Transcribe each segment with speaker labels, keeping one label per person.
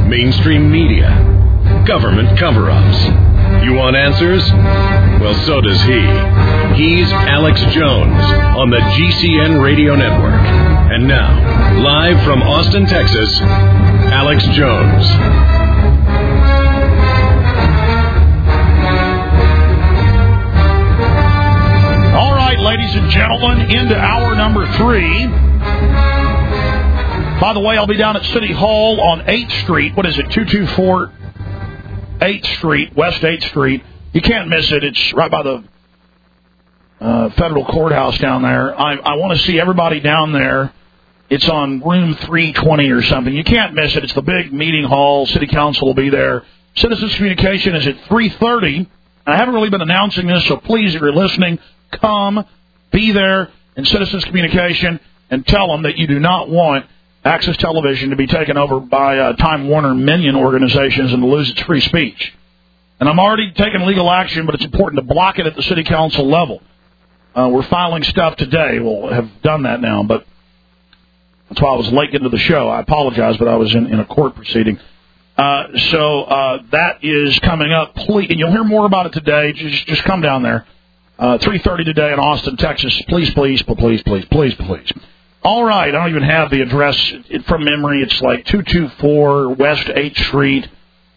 Speaker 1: mainstream media, government cover-ups. You want answers? Well, so does he. He's Alex Jones on the GCN Radio Network. And now, live from Austin, Texas, Alex Jones.
Speaker 2: All right, ladies and gentlemen, into hour number 3. By the way, I'll be down at City Hall on 8th Street. What is it, 224 8th Street, West 8th Street. You can't miss it. It's right by the federal courthouse down there. I want to see everybody down there. It's on room 320 or something. You can't miss it. It's the big meeting hall. City Council will be there. Citizens Communication is at 3:30. I haven't really been announcing this, so please, if you're listening, come, be there in Citizens Communication, and tell them that you do not want Access Television to be taken over by Time Warner minion organizations and to lose its free speech. And I'm already taking legal action, but it's important to block it at the City Council level. We're filing stuff today. We'll have done that now, but that's why I was late into the show. I apologize, but I was in a court proceeding. So that is coming up. Please, and you'll hear more about it today. Just come down there. 3:30 today in Austin, Texas. Please, please, please, please, please, please. All right, I don't even have the address from memory. It's like 224 West 8th Street.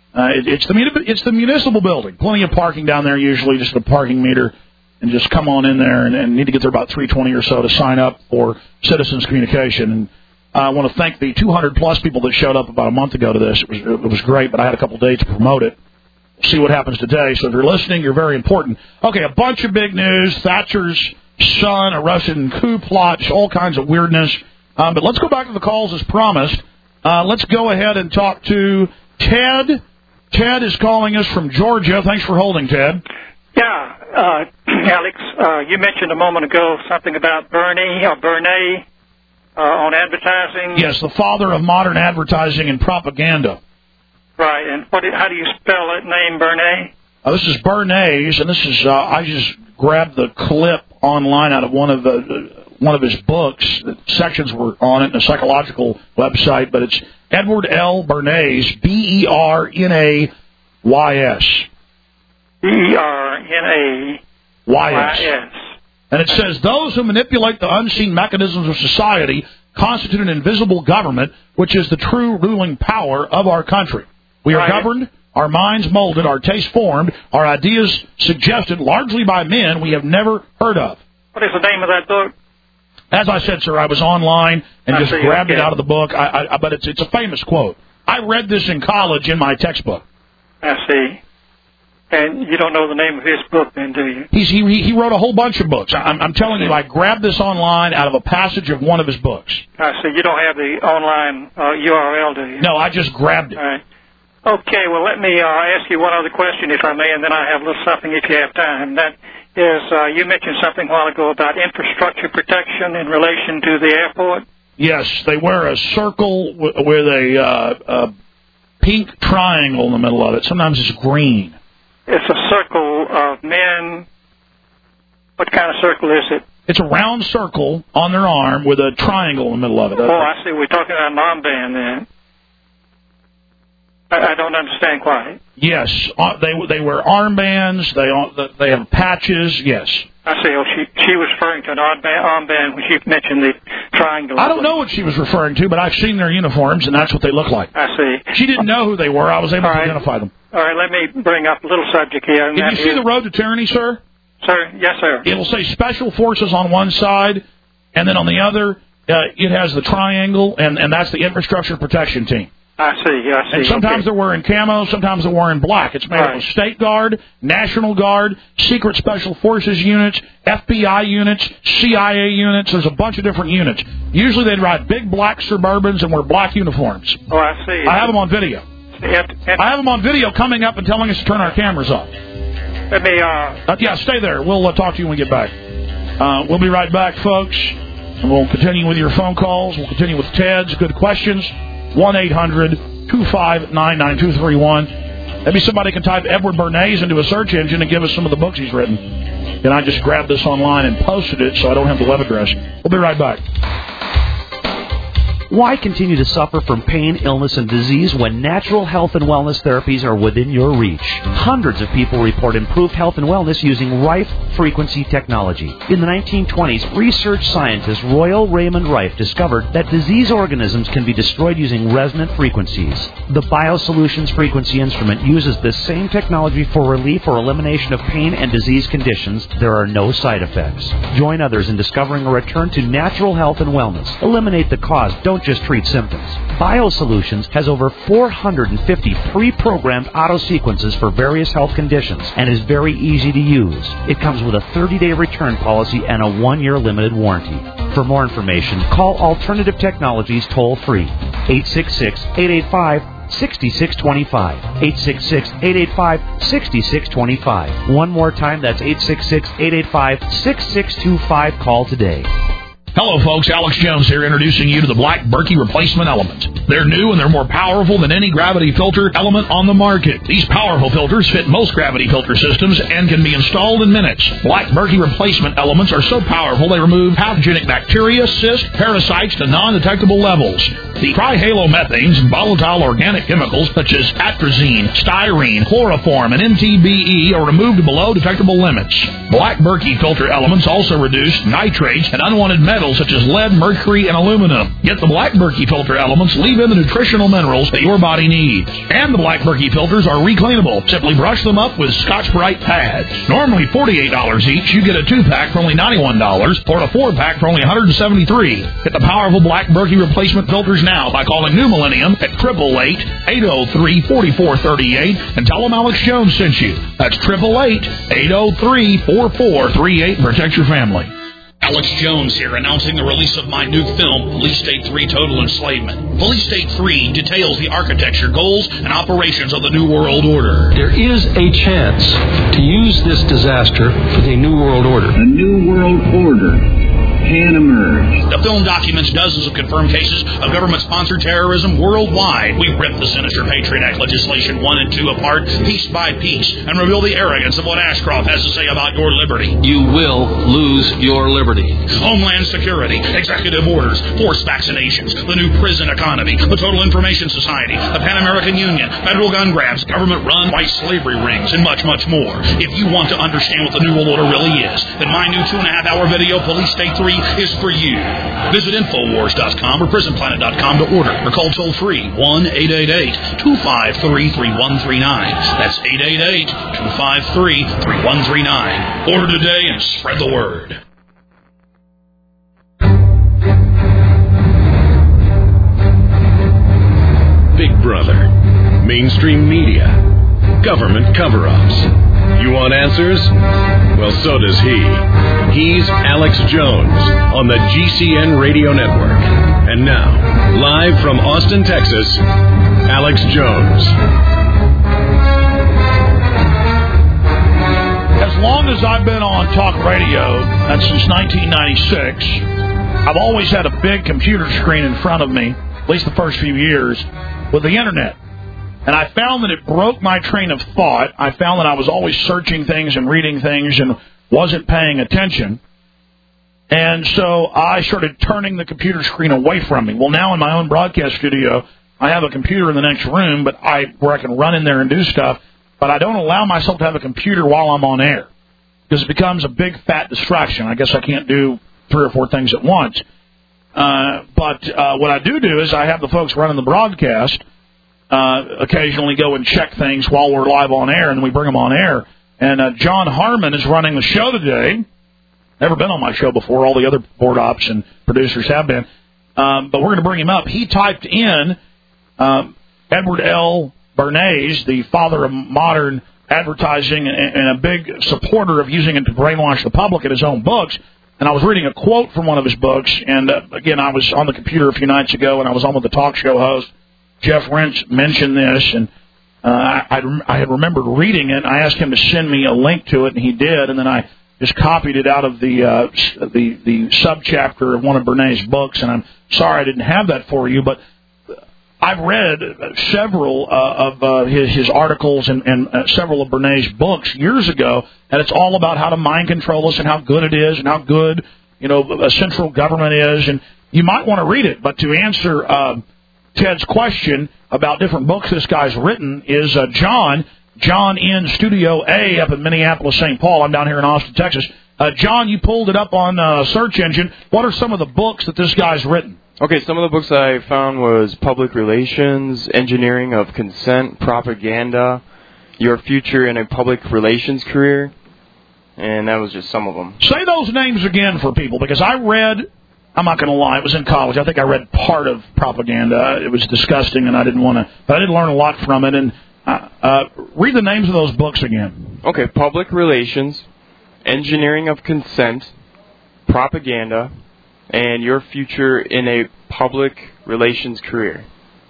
Speaker 2: It's the municipal building. Plenty of parking down there usually, just a parking meter. And just come on in there and need to get there about 3:20 or so to sign up for Citizens Communication. And I want to thank the 200-plus people that showed up about a month ago to this. It was great, but I had a couple of days to promote it. We'll see what happens today. So if you're listening, you're very important. Okay, a bunch of big news. Thatcher's son, a Russian coup plot, all kinds of weirdness. But let's go back to the calls as promised. Let's go ahead and talk to Ted. Ted is calling us from Georgia. Thanks for holding, Ted.
Speaker 3: Yeah, Alex, you mentioned a moment ago something about Bernie on advertising.
Speaker 2: Yes, the father of modern advertising and propaganda.
Speaker 3: Right, and how do you spell that name, Bernays?
Speaker 2: This is Bernays, and this is I just grabbed the clip online out of one of his books. The sections were on it in a psychological website, but it's Edward L. Bernays, Bernays. Bernays. And it says, those who manipulate the unseen mechanisms of society constitute an invisible government, which is the true ruling power of our country. We are governed, our minds molded, our tastes formed, our ideas suggested largely by men we have never heard of.
Speaker 3: What is the name of that book?
Speaker 2: As I said, sir, I was online and just grabbed it out of the book, but it's a famous quote. I read this in college in my textbook.
Speaker 3: I see. And you don't know the name of his book, then, do you?
Speaker 2: He wrote a whole bunch of books. I'm telling you, I grabbed this online out of a passage of one of his books.
Speaker 3: I see. You don't have the online URL, do you?
Speaker 2: No, I just grabbed it.
Speaker 3: All right. Okay, well, let me ask you one other question, if I may, and then I have a little something if you have time. That is, you mentioned something a while ago about infrastructure protection in relation to the airport. Yes,
Speaker 2: they wear a circle with a pink triangle in the middle of it. Sometimes it's green.
Speaker 3: It's a circle of men. What kind of circle is it?
Speaker 2: It's a round circle on their arm with a triangle in the middle of it.
Speaker 3: Oh, I see. We're talking about an armband then. I don't understand quite.
Speaker 2: Yes, they wear armbands. They have patches. Yes.
Speaker 3: I see. Oh, she was referring to an armband when she mentioned the triangle.
Speaker 2: I don't know what she was referring to, but I've seen their uniforms, and that's what they look like.
Speaker 3: I see.
Speaker 2: She didn't know who they were. I was able to identify them.
Speaker 3: All right, let me bring up a little subject here.
Speaker 2: Did you see the road to tyranny, sir?
Speaker 3: Sir, yes, sir.
Speaker 2: It will say special forces on one side, and then on the other, it has the triangle, and that's the infrastructure protection team.
Speaker 3: I see.
Speaker 2: And sometimes they're wearing camo, sometimes they're wearing black. It's made up of State Guard, National Guard, Secret Special Forces units, FBI units, CIA units. There's a bunch of different units. Usually they'd ride big black Suburbans and wear black uniforms.
Speaker 3: Oh, I see.
Speaker 2: I have them on video. I have them on video coming up and telling us to turn our cameras off.
Speaker 3: Let me,
Speaker 2: yeah, stay there. We'll talk to you when we get back. We'll be right back, folks. And we'll continue with your phone calls. We'll continue with Ted's good questions. 1-800-259-9231. Maybe somebody can type Edward Bernays into a search engine and give us some of the books he's written. And I just grabbed this online and posted it so I don't have the web address. We'll be right back.
Speaker 4: Why continue to suffer from pain, illness, and disease when natural health and wellness therapies are within your reach? Hundreds of people report improved health and wellness using Rife frequency technology. In the 1920s, research scientist Royal Raymond Rife discovered that disease organisms can be destroyed using resonant frequencies. The BioSolutions frequency instrument uses this same technology for relief or elimination of pain and disease conditions. There are no side effects. Join others in discovering a return to natural health and wellness. Eliminate the cause, don't just treat symptoms. BioSolutions has over 450 pre-programmed auto-sequences for various health conditions and is very easy to use. It comes with a 30-day return policy and a 1-year limited warranty. For more information, call Alternative Technologies toll-free, 866-885-6625. 866-885-6625. One more time, that's 866-885-6625. Call today.
Speaker 2: Hello, folks. Alex Jones here, introducing you to the Black Berkey Replacement Element. They're new and they're more powerful than any gravity filter element on the market. These powerful filters fit most gravity filter systems and can be installed in minutes. Black Berkey Replacement Elements are so powerful they remove pathogenic bacteria, cysts, parasites to non-detectable levels. The trihalomethanes and volatile organic chemicals such as atrazine, styrene, chloroform, and MTBE are removed below detectable limits. Black Berkey filter elements also reduce nitrates and unwanted metals such as lead, mercury, and aluminum. Yet the Black Berkey filter elements leave in the nutritional minerals that your body needs. And the Black Berkey filters are recleanable. Simply brush them up with Scotch-Brite pads. Normally $48 each, you get a 2-pack for only $91 or a 4-pack for only $173. Get the powerful Black Berkey replacement filters now by calling New Millennium at 888-803-4438 and tell them Alex Jones sent you. That's 888-803-4438. Protect your family.
Speaker 5: Alex Jones here, announcing the release of my new film, Police State 3 Total Enslavement. Police State 3 details the architecture, goals, and operations of the New World Order.
Speaker 6: There is a chance to use this disaster for the New World Order.
Speaker 7: A New World Order can emerge.
Speaker 5: The film documents dozens of confirmed cases of government-sponsored terrorism worldwide. We rip the sinister Patriot Act legislation 1 and 2 apart, piece by piece, and reveal the arrogance of what Ashcroft has to say about your liberty.
Speaker 6: You will lose your liberty.
Speaker 5: Homeland Security, executive orders, forced vaccinations, the new prison economy, the Total Information Society, the Pan American Union, federal gun grabs, government-run white slavery rings, and much, much more. If you want to understand what the New World Order really is, then my new 2.5-hour video, Police State 3, is for you. Visit Infowars.com or PrisonPlanet.com to order or call toll-free 1-888-253-3139. That's 888-253-3139. Order today and spread the word.
Speaker 1: Big Brother, mainstream media, government cover-ups. You want answers? Well, so does he. He's Alex Jones on the GCN Radio Network. And now, live from Austin, Texas, Alex Jones.
Speaker 2: As long as I've been on talk radio, and since 1996, I've always had a big computer screen in front of me, at least the first few years, with the Internet. And I found that it broke my train of thought. I found that I was always searching things and reading things and wasn't paying attention. And so I started turning the computer screen away from me. Well, now in my own broadcast studio, I have a computer in the next room where I can run in there and do stuff, but I don't allow myself to have a computer while I'm on air because it becomes a big, fat distraction. I guess I can't do 3 or 4 things at once. But what I do is I have the folks running the broadcast occasionally go and check things while we're live on air, and then we bring them on air. And John Harmon is running the show today. Never been on my show before. All the other board ops and producers have been. But we're going to bring him up. He typed in Edward L. Bernays, the father of modern advertising and a big supporter of using it to brainwash the public in his own books. And I was reading a quote from one of his books. And, again, I was on the computer a few nights ago, and I was on with the talk show host. Jeff Rench mentioned this, and I had remembered reading it. I asked him to send me a link to it, and he did. And then I just copied it out of the subchapter of one of Bernays' books. And I'm sorry I didn't have that for you, but I've read several of his articles and several of Bernays' books years ago, and it's all about how to mind control us and how good it is and how good a central government is. you might want to read it. But to answer Ted's question about different books this guy's written is John in Studio A up in Minneapolis, St. Paul. I'm down here in Austin, Texas. John, you pulled it up on search engine. What are some of the books that this guy's written?
Speaker 8: Okay, some of the books I found was Public Relations, Engineering of Consent, Propaganda, Your Future in a Public Relations Career, and that was just some of them.
Speaker 2: Say those names again for people, because I read, I'm not going to lie, it was in college. I think I read part of Propaganda. It was disgusting, and I didn't want to, but I did learn a lot from it. And read the names of those books again.
Speaker 8: Okay, Public Relations, Engineering of Consent, Propaganda, and Your Future in a Public Relations Career.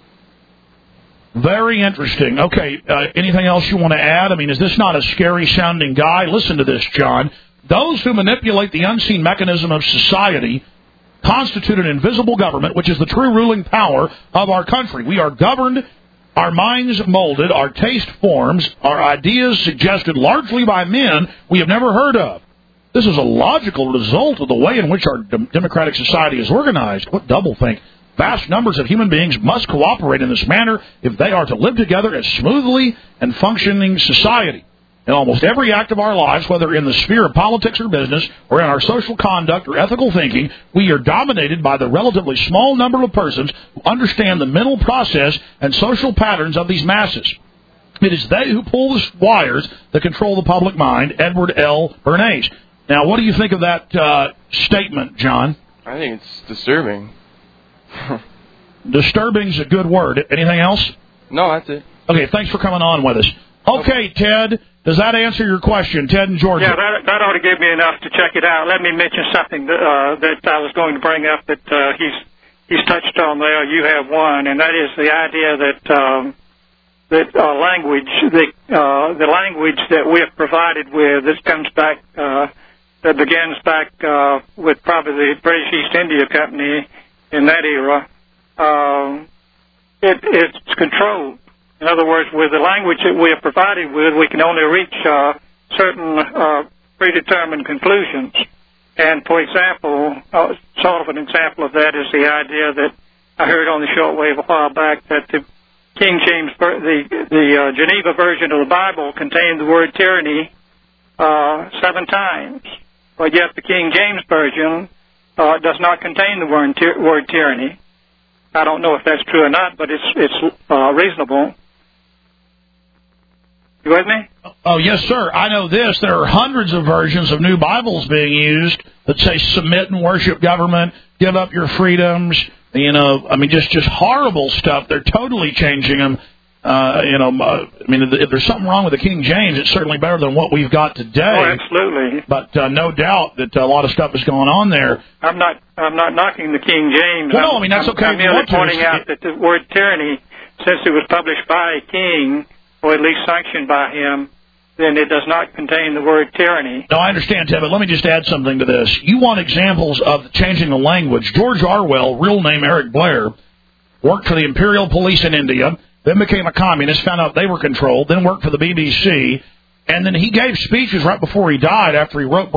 Speaker 2: Very interesting. Okay, anything else you want to add? I mean, is this not a scary-sounding guy? Listen to this, John. Those who manipulate the unseen mechanism of society constitute an invisible government, which is the true ruling power of our country. We are governed, our minds molded, our taste forms, our ideas suggested largely by men we have never heard of. This is a logical result of the way in which our democratic society is organized. What doublethink? Vast numbers of human beings must cooperate in this manner if they are to live together as smoothly and functioning society. In almost every act of our lives, whether in the sphere of politics or business, or in our social conduct or ethical thinking, we are dominated by the relatively small number of persons who understand the mental process and social patterns of these masses. It is they who pull the wires that control the public mind. Edward L. Bernays. Now, what do you think of that statement, John?
Speaker 8: I think it's disturbing.
Speaker 2: Disturbing's a good word. Anything else?
Speaker 8: No, that's it.
Speaker 2: Okay, thanks for coming on with us. Okay, Ted, does that answer your question? Ted in Georgia.
Speaker 3: Yeah, that ought to give me enough to check it out. Let me mention something that I was going to bring up that he's touched on there. You have one, and that is the idea that the language that we have provided with, this comes back, that begins back with probably the British East India Company in that era. It's controlled. In other words, with the language that we have provided with, we can only reach certain predetermined conclusions. And, for example, sort of an example of that is the idea that I heard on the shortwave a while back that the King James, the Geneva version of the Bible contained the word tyranny 7 times, but yet the King James version does not contain the word tyranny. I don't know if that's true or not, but it's reasonable. You with me?
Speaker 2: Oh, yes, sir. I know this. There are hundreds of versions of new Bibles being used that say submit and worship government, give up your freedoms, just horrible stuff. They're totally changing them. If there's something wrong with the King James, it's certainly better than what we've got today.
Speaker 3: Oh, absolutely.
Speaker 2: But no doubt that a lot of stuff is going on there.
Speaker 3: I'm not knocking the King James.
Speaker 2: Well, that's okay.
Speaker 3: I'm merely pointing out that the word tyranny, since it was published by a king, or at least sanctioned by him, then it does not contain the word tyranny.
Speaker 2: No, I understand, Ted, but let me just add something to this. You want examples of changing the language. George Orwell, real name Eric Blair, worked for the Imperial Police in India, then became a communist, found out they were controlled, then worked for the BBC, and then he gave speeches right before he died after he wrote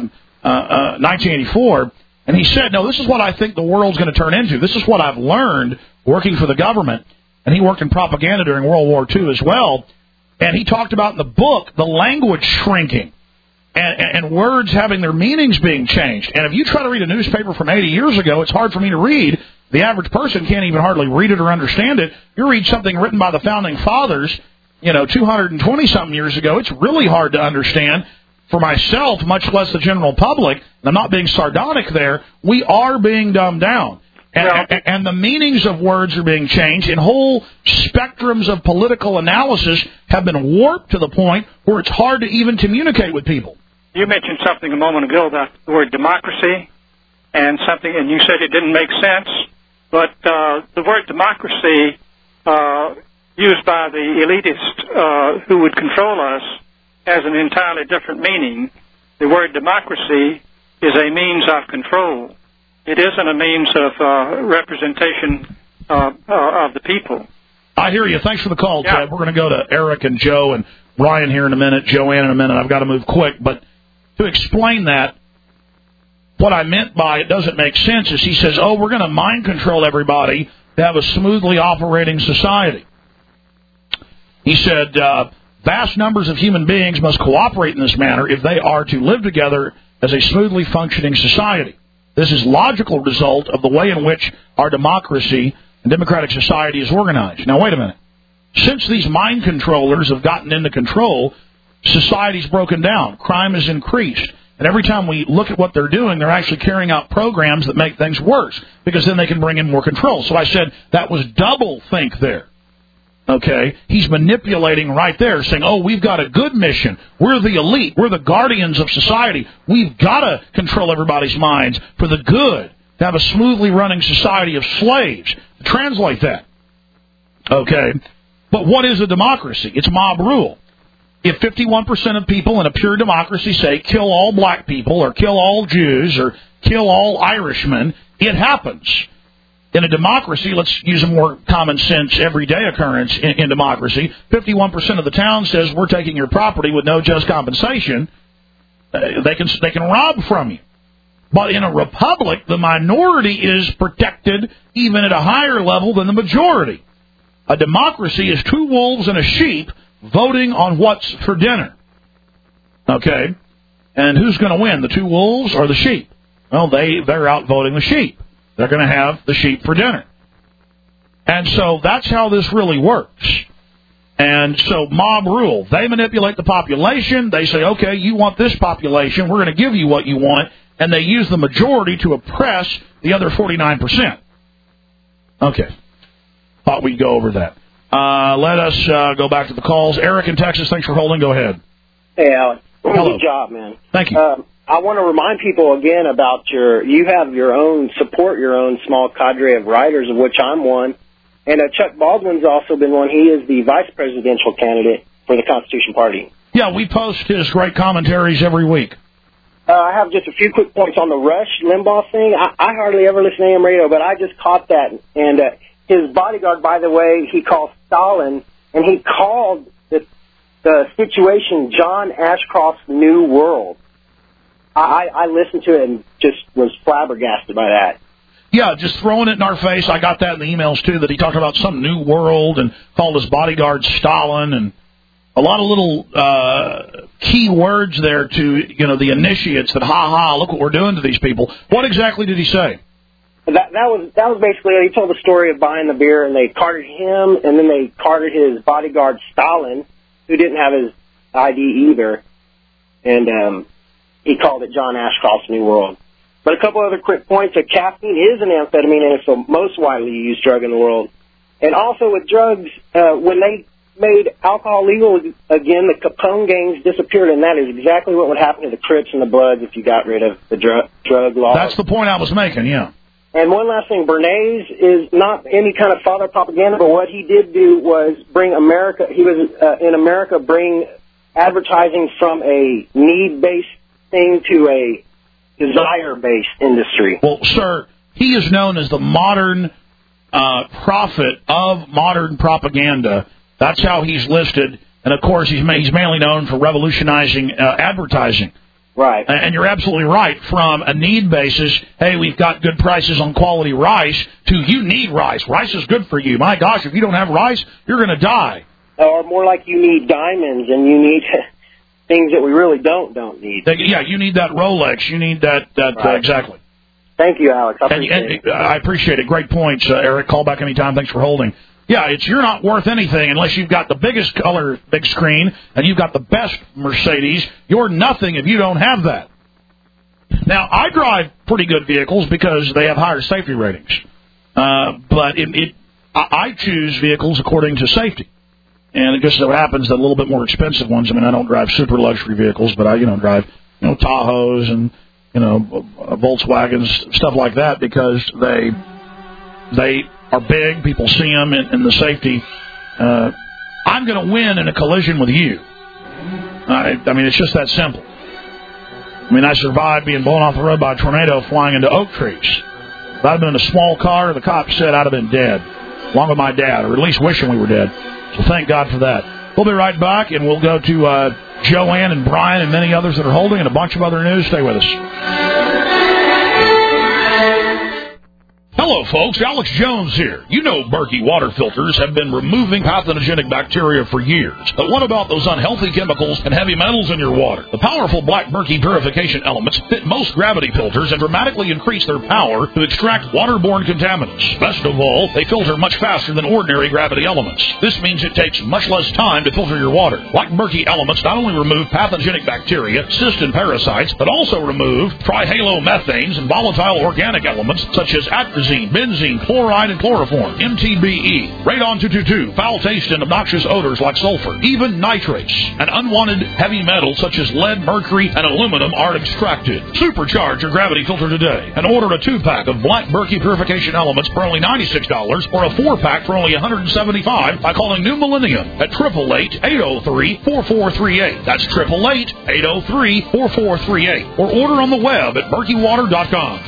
Speaker 2: 1984, and he said, no, this is what I think the world's going to turn into. This is what I've learned working for the government. And he worked in propaganda during World War II as well. And he talked about in the book the language shrinking and words having their meanings being changed. And if you try to read a newspaper from 80 years ago, it's hard for me to read. The average person can't even hardly read it or understand it. You read something written by the Founding Fathers, 220-something years ago, it's really hard to understand for myself, much less the general public. And I'm not being sardonic there. We are being dumbed down. And the meanings of words are being changed, and whole spectrums of political analysis have been warped to the point where it's hard to even communicate with people.
Speaker 3: You mentioned something a moment ago about the word democracy, and you said it didn't make sense, but the word democracy used by the elitists who would control us has an entirely different meaning. The word democracy is a means of control. It isn't a means of representation of the people.
Speaker 2: I hear you. Thanks for the call, Ted. We're going to go to Eric and Joe and Brian here in a minute, Joanne in a minute. I've got to move quick. But to explain that, what I meant by it doesn't make sense is he says, oh, we're going to mind control everybody to have a smoothly operating society. He said, vast numbers of human beings must cooperate in this manner if they are to live together as a smoothly functioning society. This is logical result of the way in which our democracy and democratic society is organized. Now, wait a minute. Since these mind controllers have gotten into control, society's broken down. Crime has increased. And every time we look at what they're doing, they're actually carrying out programs that make things worse, because then they can bring in more control. So I said that was double think there. Okay? He's manipulating right there, saying, oh, we've got a good mission. We're the elite. We're the guardians of society. We've got to control everybody's minds for the good, to have a smoothly running society of slaves. Translate that. Okay? But what is a democracy? It's mob rule. If 51% of people in a pure democracy say kill all black people or kill all Jews or kill all Irishmen, it happens. In a democracy, let's use a more common sense everyday occurrence in democracy, 51% of the town says we're taking your property with no just compensation. They can rob from you. But in a republic, the minority is protected even at a higher level than the majority. A democracy is two wolves and a sheep voting on what's for dinner. Okay? And who's going to win, the two wolves or the sheep? Well, they're out voting the sheep. They're going to have the sheep for dinner. And so that's how this really works. And so mob rule. They manipulate the population. They say, okay, you want this population. We're going to give you what you want. And they use the majority to oppress the other 49%. Okay. Thought we'd go over that. Let us go back to the calls. Eric in Texas, thanks for holding. Go ahead.
Speaker 9: Hey, Alex.
Speaker 2: Hello.
Speaker 9: Good job, man.
Speaker 2: Thank you.
Speaker 9: I want to remind people again about you have your own small cadre of writers, of which I'm one. And Chuck Baldwin's also been one. He is the vice presidential candidate for the Constitution Party.
Speaker 2: Yeah, we post his great commentaries every week.
Speaker 9: I have just a few quick points on the Rush Limbaugh thing. I hardly ever listen to AM radio, but I just caught that. And his bodyguard, by the way, he called Stalin, and he called the situation John Ashcroft's New World. I listened to it and just was flabbergasted by that.
Speaker 2: Yeah, just throwing it in our face. I got that in the emails, too, that he talked about some new world and called his bodyguard Stalin, and a lot of little key words there to, the initiates that, look what we're doing to these people. What exactly did he say?
Speaker 9: That was basically, he told the story of buying the beer, and they carded him, and then they carded his bodyguard Stalin, who didn't have his ID either, and he called it John Ashcroft's New World. But a couple other quick points. Caffeine is an amphetamine, and it's the most widely used drug in the world. And also with drugs, when they made alcohol legal again, the Capone gangs disappeared, and that is exactly what would happen to the Crips and the Bloods if you got rid of the drug law.
Speaker 2: That's the point I was making, yeah.
Speaker 9: And one last thing, Bernays is not any kind of father propaganda, but what he did do was bring America, bring advertising from a need-based thing to a desire-based industry.
Speaker 2: Well, sir, he is known as the modern prophet of modern propaganda. That's how he's listed. And, of course, he's mainly known for revolutionizing advertising.
Speaker 9: Right.
Speaker 2: And you're absolutely right. From a need basis, hey, we've got good prices on quality rice, to you need rice. Rice is good for you. My gosh, if you don't have rice, you're going to die.
Speaker 9: Or more like you need diamonds and you need things that we really don't need.
Speaker 2: Yeah, you need that Rolex. You need that
Speaker 9: right.
Speaker 2: Exactly.
Speaker 9: Thank you, Alex. I appreciate it.
Speaker 2: I appreciate it. Great points, Eric. Call back anytime. Thanks for holding. Yeah, you're not worth anything unless you've got the biggest color big screen and you've got the best Mercedes. You're nothing if you don't have that. Now, I drive pretty good vehicles because they have higher safety ratings. But I choose vehicles according to safety. And it just so happens that a little bit more expensive ones, I don't drive super luxury vehicles, but I, drive, Tahoes and, Volkswagens, stuff like that, because they are big. People see them in the safety. I'm going to win in a collision with you. It's just that simple. I survived being blown off the road by a tornado flying into oak trees. If I'd been in a small car, the cops said I'd have been dead, along with my dad, or at least wishing we were dead. So thank God for that. We'll be right back, and we'll go to Joanne and Brian and many others that are holding, and a bunch of other news. Stay with us. Hello, folks. Alex Jones here. You know Berkey water filters have been removing pathogenic bacteria for years. But what about those unhealthy chemicals and heavy metals in your water? The powerful Black Berkey purification elements fit most gravity filters and dramatically increase their power to extract waterborne contaminants. Best of all, they filter much faster than ordinary gravity elements. This means it takes much less time to filter your water. Black Berkey elements not only remove pathogenic bacteria, cysts, and parasites, but also remove trihalomethanes and volatile organic elements such as atrazine, benzene, chloride, and chloroform, MTBE, radon-222, foul taste and obnoxious odors like sulfur, even nitrates, and unwanted heavy metals such as lead, mercury, and aluminum are extracted. Supercharge your gravity filter today and order a 2-pack of Black Berkey purification elements for only $96 or a 4-pack for only $175 by calling New Millennium at 888-803-4438. That's 888-803-4438. Or order on the web at berkeywater.com.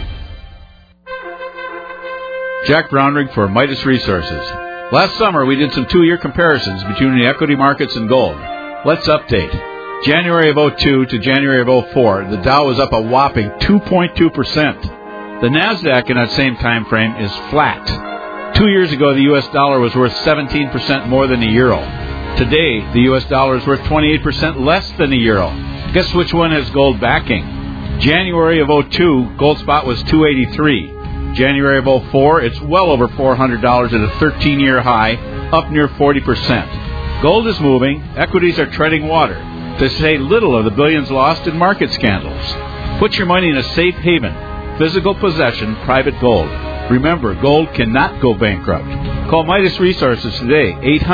Speaker 10: Jack Brownrigg for Midas Resources. Last summer, we did some 2-year comparisons between the equity markets and gold. Let's update. January of 02 to January of 04, the Dow was up a whopping 2.2%. The NASDAQ in that same time frame is flat. 2 years ago, the U.S. dollar was worth 17% more than the euro. Today, the U.S. dollar is worth 28% less than the euro. Guess which one has gold backing? January of 02, gold spot was $283. January of 04, it's well over $400 at a 13-year high, up near 40%. Gold is moving, equities are treading water, to say little of the billions lost in market scandals. Put your money in a safe haven, physical possession, private gold. Remember, gold cannot go bankrupt. Call Midas Resources today,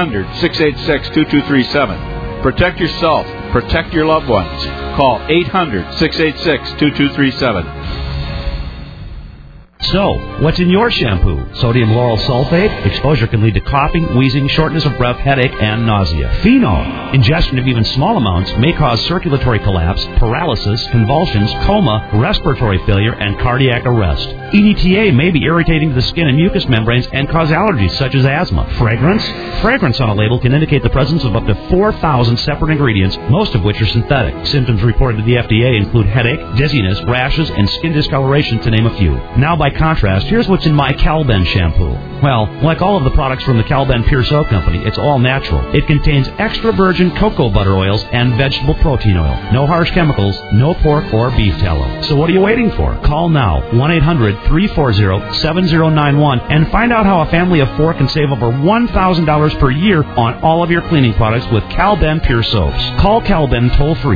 Speaker 10: 800-686-2237. Protect yourself, protect your loved ones. Call 800-686-2237.
Speaker 4: So, what's in your shampoo? Sodium lauryl sulfate? Exposure can lead to coughing, wheezing, shortness of breath, headache, and nausea. Phenol. Ingestion of even small amounts may cause circulatory collapse, paralysis, convulsions, coma, respiratory failure, and cardiac arrest. EDTA may be irritating to the skin and mucous membranes and cause allergies such as asthma. Fragrance? Fragrance on a label can indicate the presence of up to 4,000 separate ingredients, most of which are synthetic. Symptoms reported to the FDA include headache, dizziness, rashes, and skin discoloration, to name a few. Now, by contrast, here's what's in my Calben shampoo. Well, like all of the products from the Calben Pure Soap Company, it's all natural. It contains extra virgin cocoa butter oils and vegetable protein oil. No harsh chemicals, no pork or beef tallow. So what are you waiting for? Call now, 1-800-340-7091, and find out how a family of 4 can save over $1,000 per year on all of your cleaning products with Calben Pure Soaps. Call Calben toll-free,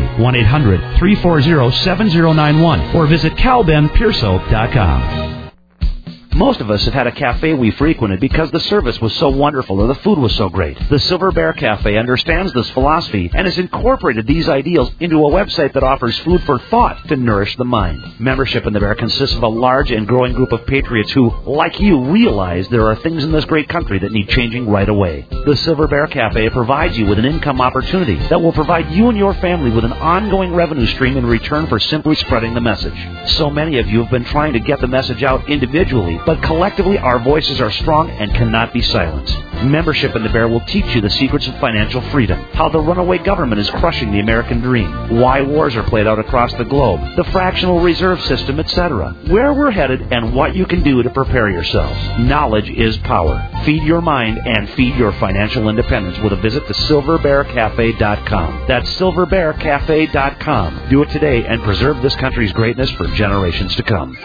Speaker 4: 1-800-340-7091, or visit CalbenPureSoap.com. Most of us have had a cafe we frequented because the service was so wonderful or the food was so great. The Silver Bear Cafe understands this philosophy and has incorporated these ideals into a website that offers food for thought to nourish the mind. Membership in the Bear consists of a large and growing group of patriots who, like you, realize there are things in this great country that need changing right away. The Silver Bear Cafe provides you with an income opportunity that will provide you and your family with an ongoing revenue stream in return for simply spreading the message. So many of you have been trying to get the message out individually, but collectively, our voices are strong and cannot be silenced. Membership in the Bear will teach you the secrets of financial freedom, how the runaway government is crushing the American dream, why wars are played out across the globe, the fractional reserve system, etc., where we're headed, and what you can do to prepare yourselves. Knowledge is power. Feed your mind and feed your financial independence with a visit to SilverBearCafe.com. That's SilverBearCafe.com. Do it today and preserve this country's greatness for generations to come.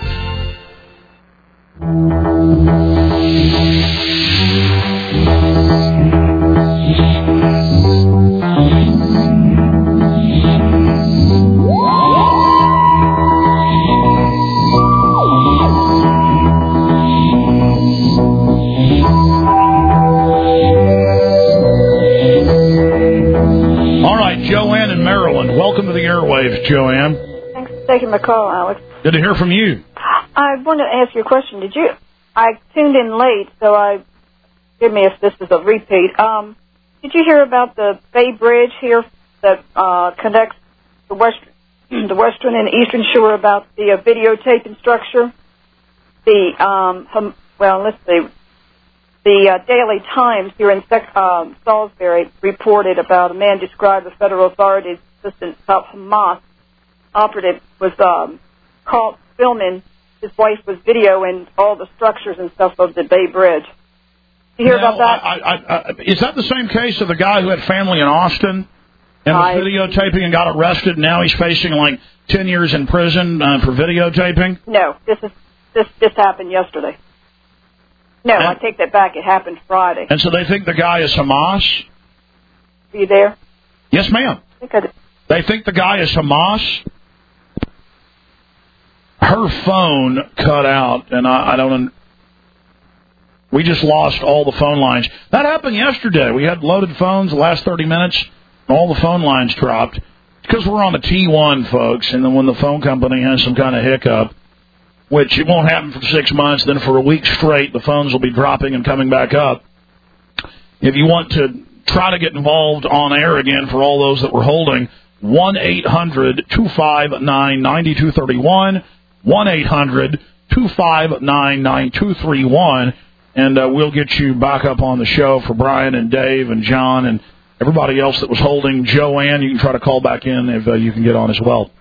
Speaker 2: All right, Joanne in Maryland. Welcome to the airwaves, Joanne.
Speaker 11: Thanks for taking my call, Alex.
Speaker 2: Good to hear from you.
Speaker 11: I wanted to ask you a question. I tuned in late, so forgive me if this is a repeat. Did you hear about the Bay Bridge here that connects the western and eastern shore, about the videotaping structure? The Daily Times here in Salisbury reported about a man described the federal authorities' assistant top Hamas operative was caught filming his wife was videoing all the structures and stuff of the Bay Bridge. You hear about that?
Speaker 2: Is that the same case of the guy who had family in Austin and was videotaping and got arrested, and now he's facing like 10 years in prison for videotaping?
Speaker 11: No, this happened yesterday. No, I take that back. It happened Friday.
Speaker 2: And so they think the guy is Hamas?
Speaker 11: Are you there?
Speaker 2: Yes, ma'am. They think the guy is Hamas? Her phone cut out, and I don't... We just lost all the phone lines. That happened yesterday. We had loaded phones the last 30 minutes, and all the phone lines dropped. Because we're on the T1, folks, and then when the phone company has some kind of hiccup, which it won't happen for 6 months, then for a week straight, the phones will be dropping and coming back up. If you want to try to get involved on air again for all those that we're holding, 1-800-259-9231, 1-800-259-9231, and we'll get you back up on the show for Brian and Dave and John and everybody else that was holding. Joanne, you can try to call back in if you can get on as well.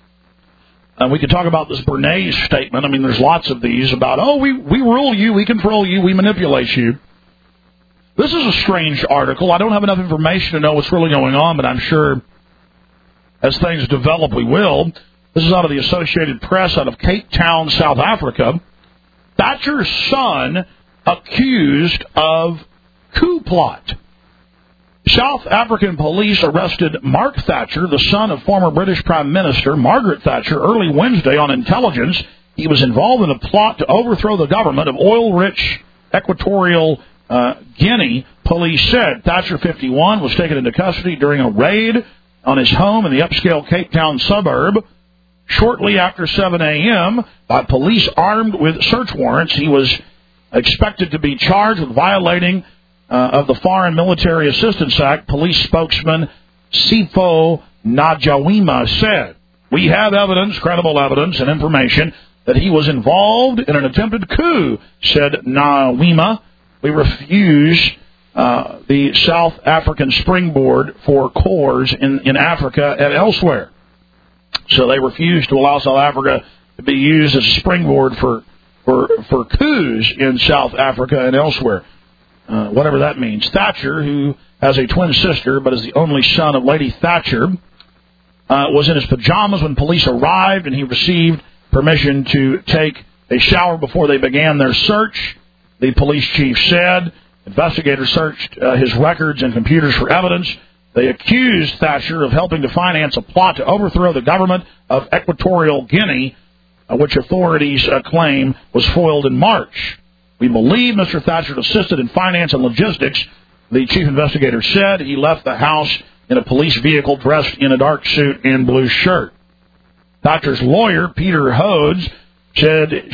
Speaker 2: We can talk about this Bernays statement. I mean, there's lots of these about, we rule you, we control you, we manipulate you. This is a strange article. I don't have enough information to know what's really going on, but I'm sure as things develop, we will. This is out of the Associated Press out of Cape Town, South Africa. Thatcher's son accused of coup plot. South African police arrested Mark Thatcher, the son of former British Prime Minister Margaret Thatcher, early Wednesday on intelligence. He was involved in a plot to overthrow the government of oil-rich Equatorial Guinea, police said. Thatcher, 51, was taken into custody during a raid on his home in the upscale Cape Town suburb. Shortly after 7 a.m., by police armed with search warrants, he was expected to be charged with violating of the Foreign Military Assistance Act. Police spokesman Sipho Najawima said, "We have evidence, credible evidence and information that he was involved in an attempted coup," said Najawima. "We refuse the South African springboard for cores in Africa and elsewhere." So they refuse to allow South Africa to be used as a springboard for coups in South Africa and elsewhere, whatever that means. Thatcher, who has a twin sister but is the only son of Lady Thatcher, was in his pajamas when police arrived, and he received permission to take a shower before they began their search, the police chief said. Investigators searched his records and computers for evidence. They accused Thatcher of helping to finance a plot to overthrow the government of Equatorial Guinea, which authorities claim was foiled in March. "We believe Mr. Thatcher assisted in finance and logistics," the chief investigator said. He left the house in a police vehicle dressed in a dark suit and blue shirt. Thatcher's lawyer, Peter Hodes, said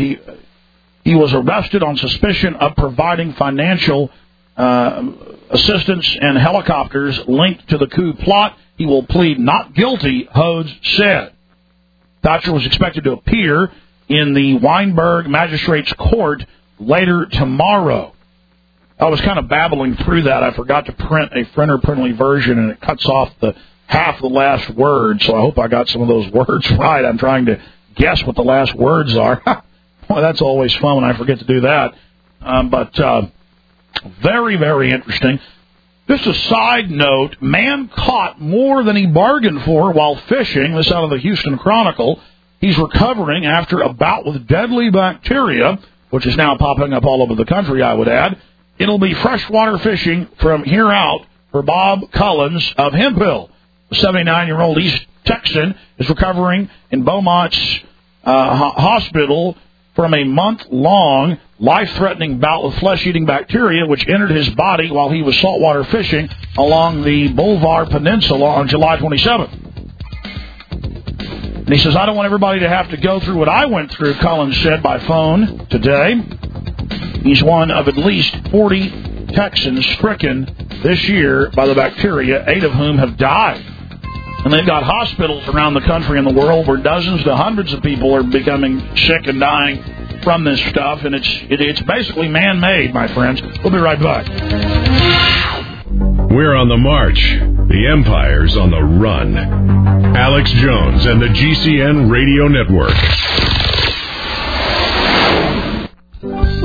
Speaker 2: he was arrested on suspicion of providing financial assistance and helicopters linked to the coup plot. He will plead not guilty, Hodes said. Thatcher was expected to appear in the Wynberg Magistrates Court later tomorrow. I was kind of babbling through that. I forgot to print a printer-printly version, and it cuts off the half of the last word, so I hope I got some of those words right. I'm trying to guess what the last words are. Well, that's always fun when I forget to do that. But very, very interesting. Just a side note, man caught more than he bargained for while fishing. This out of the Houston Chronicle. He's recovering after a bout with deadly bacteria, which is now popping up all over the country, I would add. It'll be freshwater fishing from here out for Bob Collins of Hemphill. The 79-year-old East Texan is recovering in Beaumont's hospital from a month-long life-threatening bout with flesh-eating bacteria, which entered his body while he was saltwater fishing along the Bolivar Peninsula on July 27th. And he says, "I don't want everybody to have to go through what I went through," Collins said by phone today. He's one of at least 40 Texans stricken this year by the bacteria, 8 of whom have died. And they've got hospitals around the country and the world where dozens to hundreds of people are becoming sick and dying from this stuff, and it's basically man-made, my friends. We'll be right back.
Speaker 1: We're on the march. The Empire's on the run. Alex Jones and the GCN Radio Network.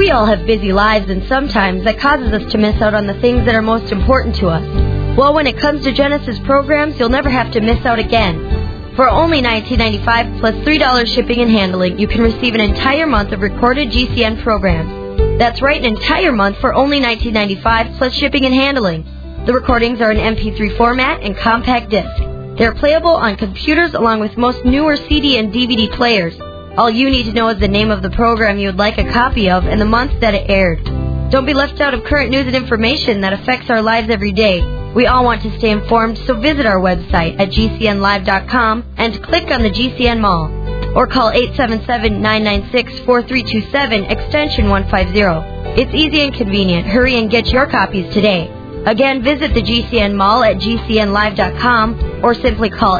Speaker 12: We all have busy lives, and sometimes that causes us to miss out on the things that are most important to us. Well, when it comes to Genesis programs, you'll never have to miss out again. For only $19.95 plus $3 shipping and handling, you can receive an entire month of recorded GCN programs. That's right, an entire month for only $19.95 plus shipping and handling. The recordings are in MP3 format and compact disc. They're playable on computers along with most newer CD and DVD players. All you need to know is the name of the program you would like a copy of and the month that it aired. Don't be left out of current news and information that affects our lives every day. We all want to stay informed, so visit our website at gcnlive.com and click on the GCN Mall. Or call 877-996-4327, extension 150. It's easy and convenient. Hurry and get your copies today. Again, visit the GCN Mall at gcnlive.com or simply call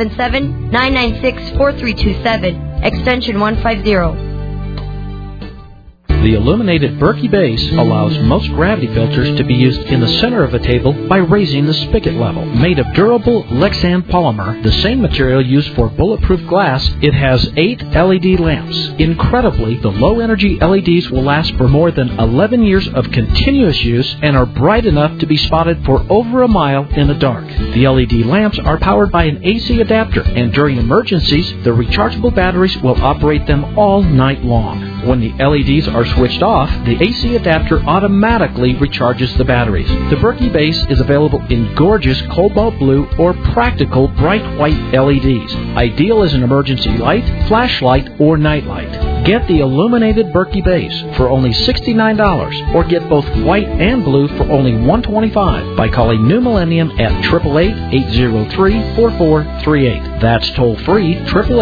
Speaker 12: 877-996-4327, extension 150.
Speaker 6: The illuminated Berkey base allows most gravity filters to be used in the center of a table by raising the spigot level. Made of durable Lexan polymer, the same material used for bulletproof glass, it has 8 LED lamps. Incredibly, the low-energy LEDs will last for more than 11 years of continuous use and are bright enough to be spotted for over a mile in the dark. The LED lamps are powered by an AC adapter, and during emergencies, the rechargeable batteries will operate them all night long. When the LEDs are switched off, the AC adapter automatically recharges the batteries. The Berkey base is available in gorgeous cobalt blue or practical bright white LEDs. Ideal as an emergency light, flashlight, or nightlight. Get the illuminated Berkey base for only $69 or get both white and blue for only $125 by calling New Millennium at 888-803-4438. That's toll free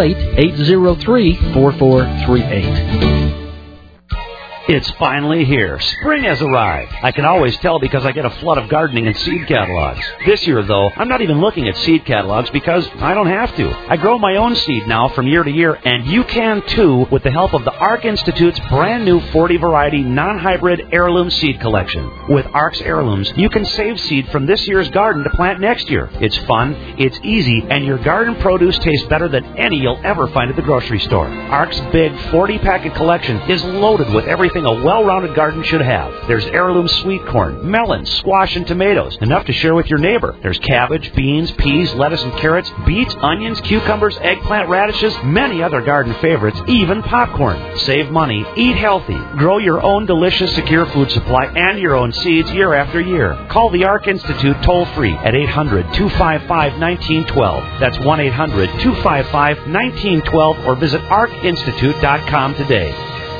Speaker 6: 888-803-4438.
Speaker 4: It's finally here. Spring has arrived. I can always tell because I get a flood of gardening and seed catalogs. This year, though, I'm not even looking at seed catalogs because I don't have to. I grow my own seed now from year to year, and you can too with the help of the ARC Institute's brand new 40-variety non-hybrid heirloom seed collection. With ARC's heirlooms, you can save seed from this year's garden to plant next year. It's fun, it's easy, and your garden produce tastes better than any you'll ever find at the grocery store. ARC's big 40-packet collection is loaded with everything a well-rounded garden should have. There's heirloom sweet corn, melons, squash, and tomatoes, enough to share with your neighbor. There's cabbage, beans, peas, lettuce, and carrots, beets, onions, cucumbers, eggplant, radishes, many other garden favorites, even popcorn. Save money, eat healthy, grow your own delicious, secure food supply and your own seeds year after year. Call the ARC Institute toll-free at 800-255-1912. That's 1-800-255-1912 or visit arcinstitute.com today.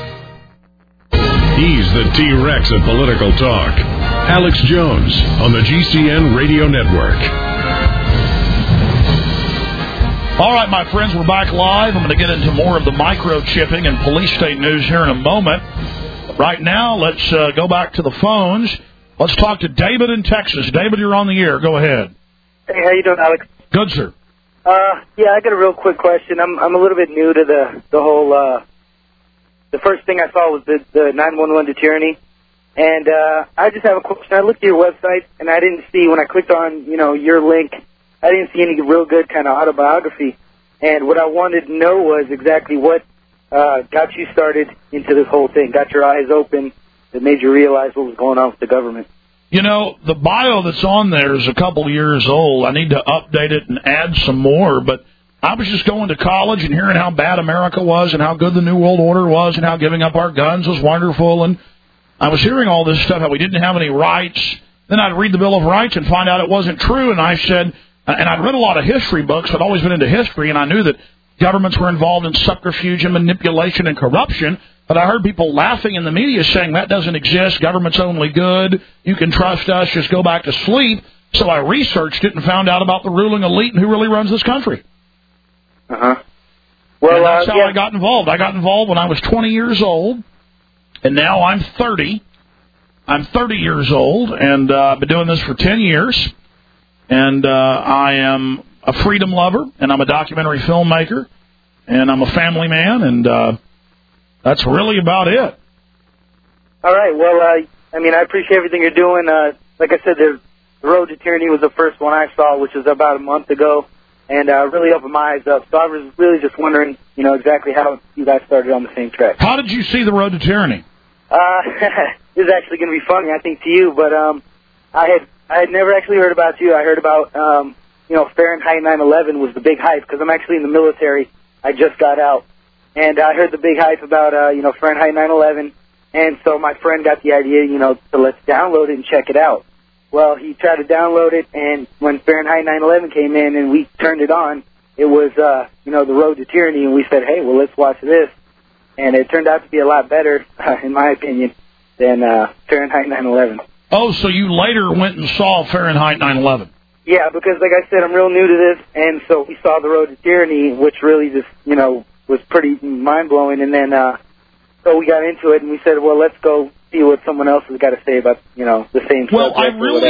Speaker 1: He's the T-Rex of political talk. Alex Jones on the GCN Radio Network.
Speaker 2: All right, my friends, we're back live. I'm going to get into more of the microchipping and police state news here in a moment. Right now, let's go back to the phones. Let's talk to David in Texas. David, you're on the air. Go ahead.
Speaker 13: Hey, how you doing, Alex?
Speaker 2: Good, sir.
Speaker 13: Yeah, I got a real quick question. I'm a little bit new to the whole. The first thing I saw was the 911 to tyranny, and I just have a question. I looked at your website, and I didn't see, when I clicked on, your link, I didn't see any real good kind of autobiography, and what I wanted to know was exactly what got you started into this whole thing, got your eyes open, that made you realize what was going on with the government.
Speaker 2: The bio that's on there is a couple of years old. I need to update it and add some more, but I was just going to college and hearing how bad America was and how good the New World Order was and how giving up our guns was wonderful. And I was hearing all this stuff, how we didn't have any rights. Then I'd read the Bill of Rights and find out it wasn't true. And I said, and I'd read a lot of history books. I'd always been into history, and I knew that governments were involved in subterfuge and manipulation and corruption. But I heard people laughing in the media saying that doesn't exist. Government's only good. You can trust us. Just go back to sleep. So I researched it and found out about the ruling elite and who really runs this country.
Speaker 13: Well,
Speaker 2: and that's how I got involved. I got involved when I was 20 years old, and now I'm 30. I'm 30 years old, and I've been doing this for 10 years. And I am a freedom lover, and I'm a documentary filmmaker, and I'm a family man, and that's really about it.
Speaker 13: All right. Well, I appreciate everything you're doing. Like I said, the Road to Tyranny was the first one I saw, which was about a month ago. And really opened my eyes up. So I was really just wondering, exactly how you guys started on the same track.
Speaker 2: How did you see the Road to Tyranny?
Speaker 13: This is actually going to be funny, I think, to you, but I had never actually heard about you. I heard about, Fahrenheit 9/11 was the big hype, because I'm actually in the military. I just got out. And I heard the big hype about, Fahrenheit 9/11, and so my friend got the idea, to let's download it and check it out. Well, he tried to download it, and when Fahrenheit 9/11 came in and we turned it on, it was, The Road to Tyranny, and we said, hey, well, let's watch this. And it turned out to be a lot better, in my opinion, than Fahrenheit 9/11.
Speaker 2: Oh, so you later went and saw Fahrenheit 9/11?
Speaker 13: Yeah, because like I said, I'm real new to this, and so we saw The Road to Tyranny, which really just, was pretty mind-blowing, and then so we got into it, and we said, well, let's go see what someone else has got to say about, the same subject.
Speaker 2: Well,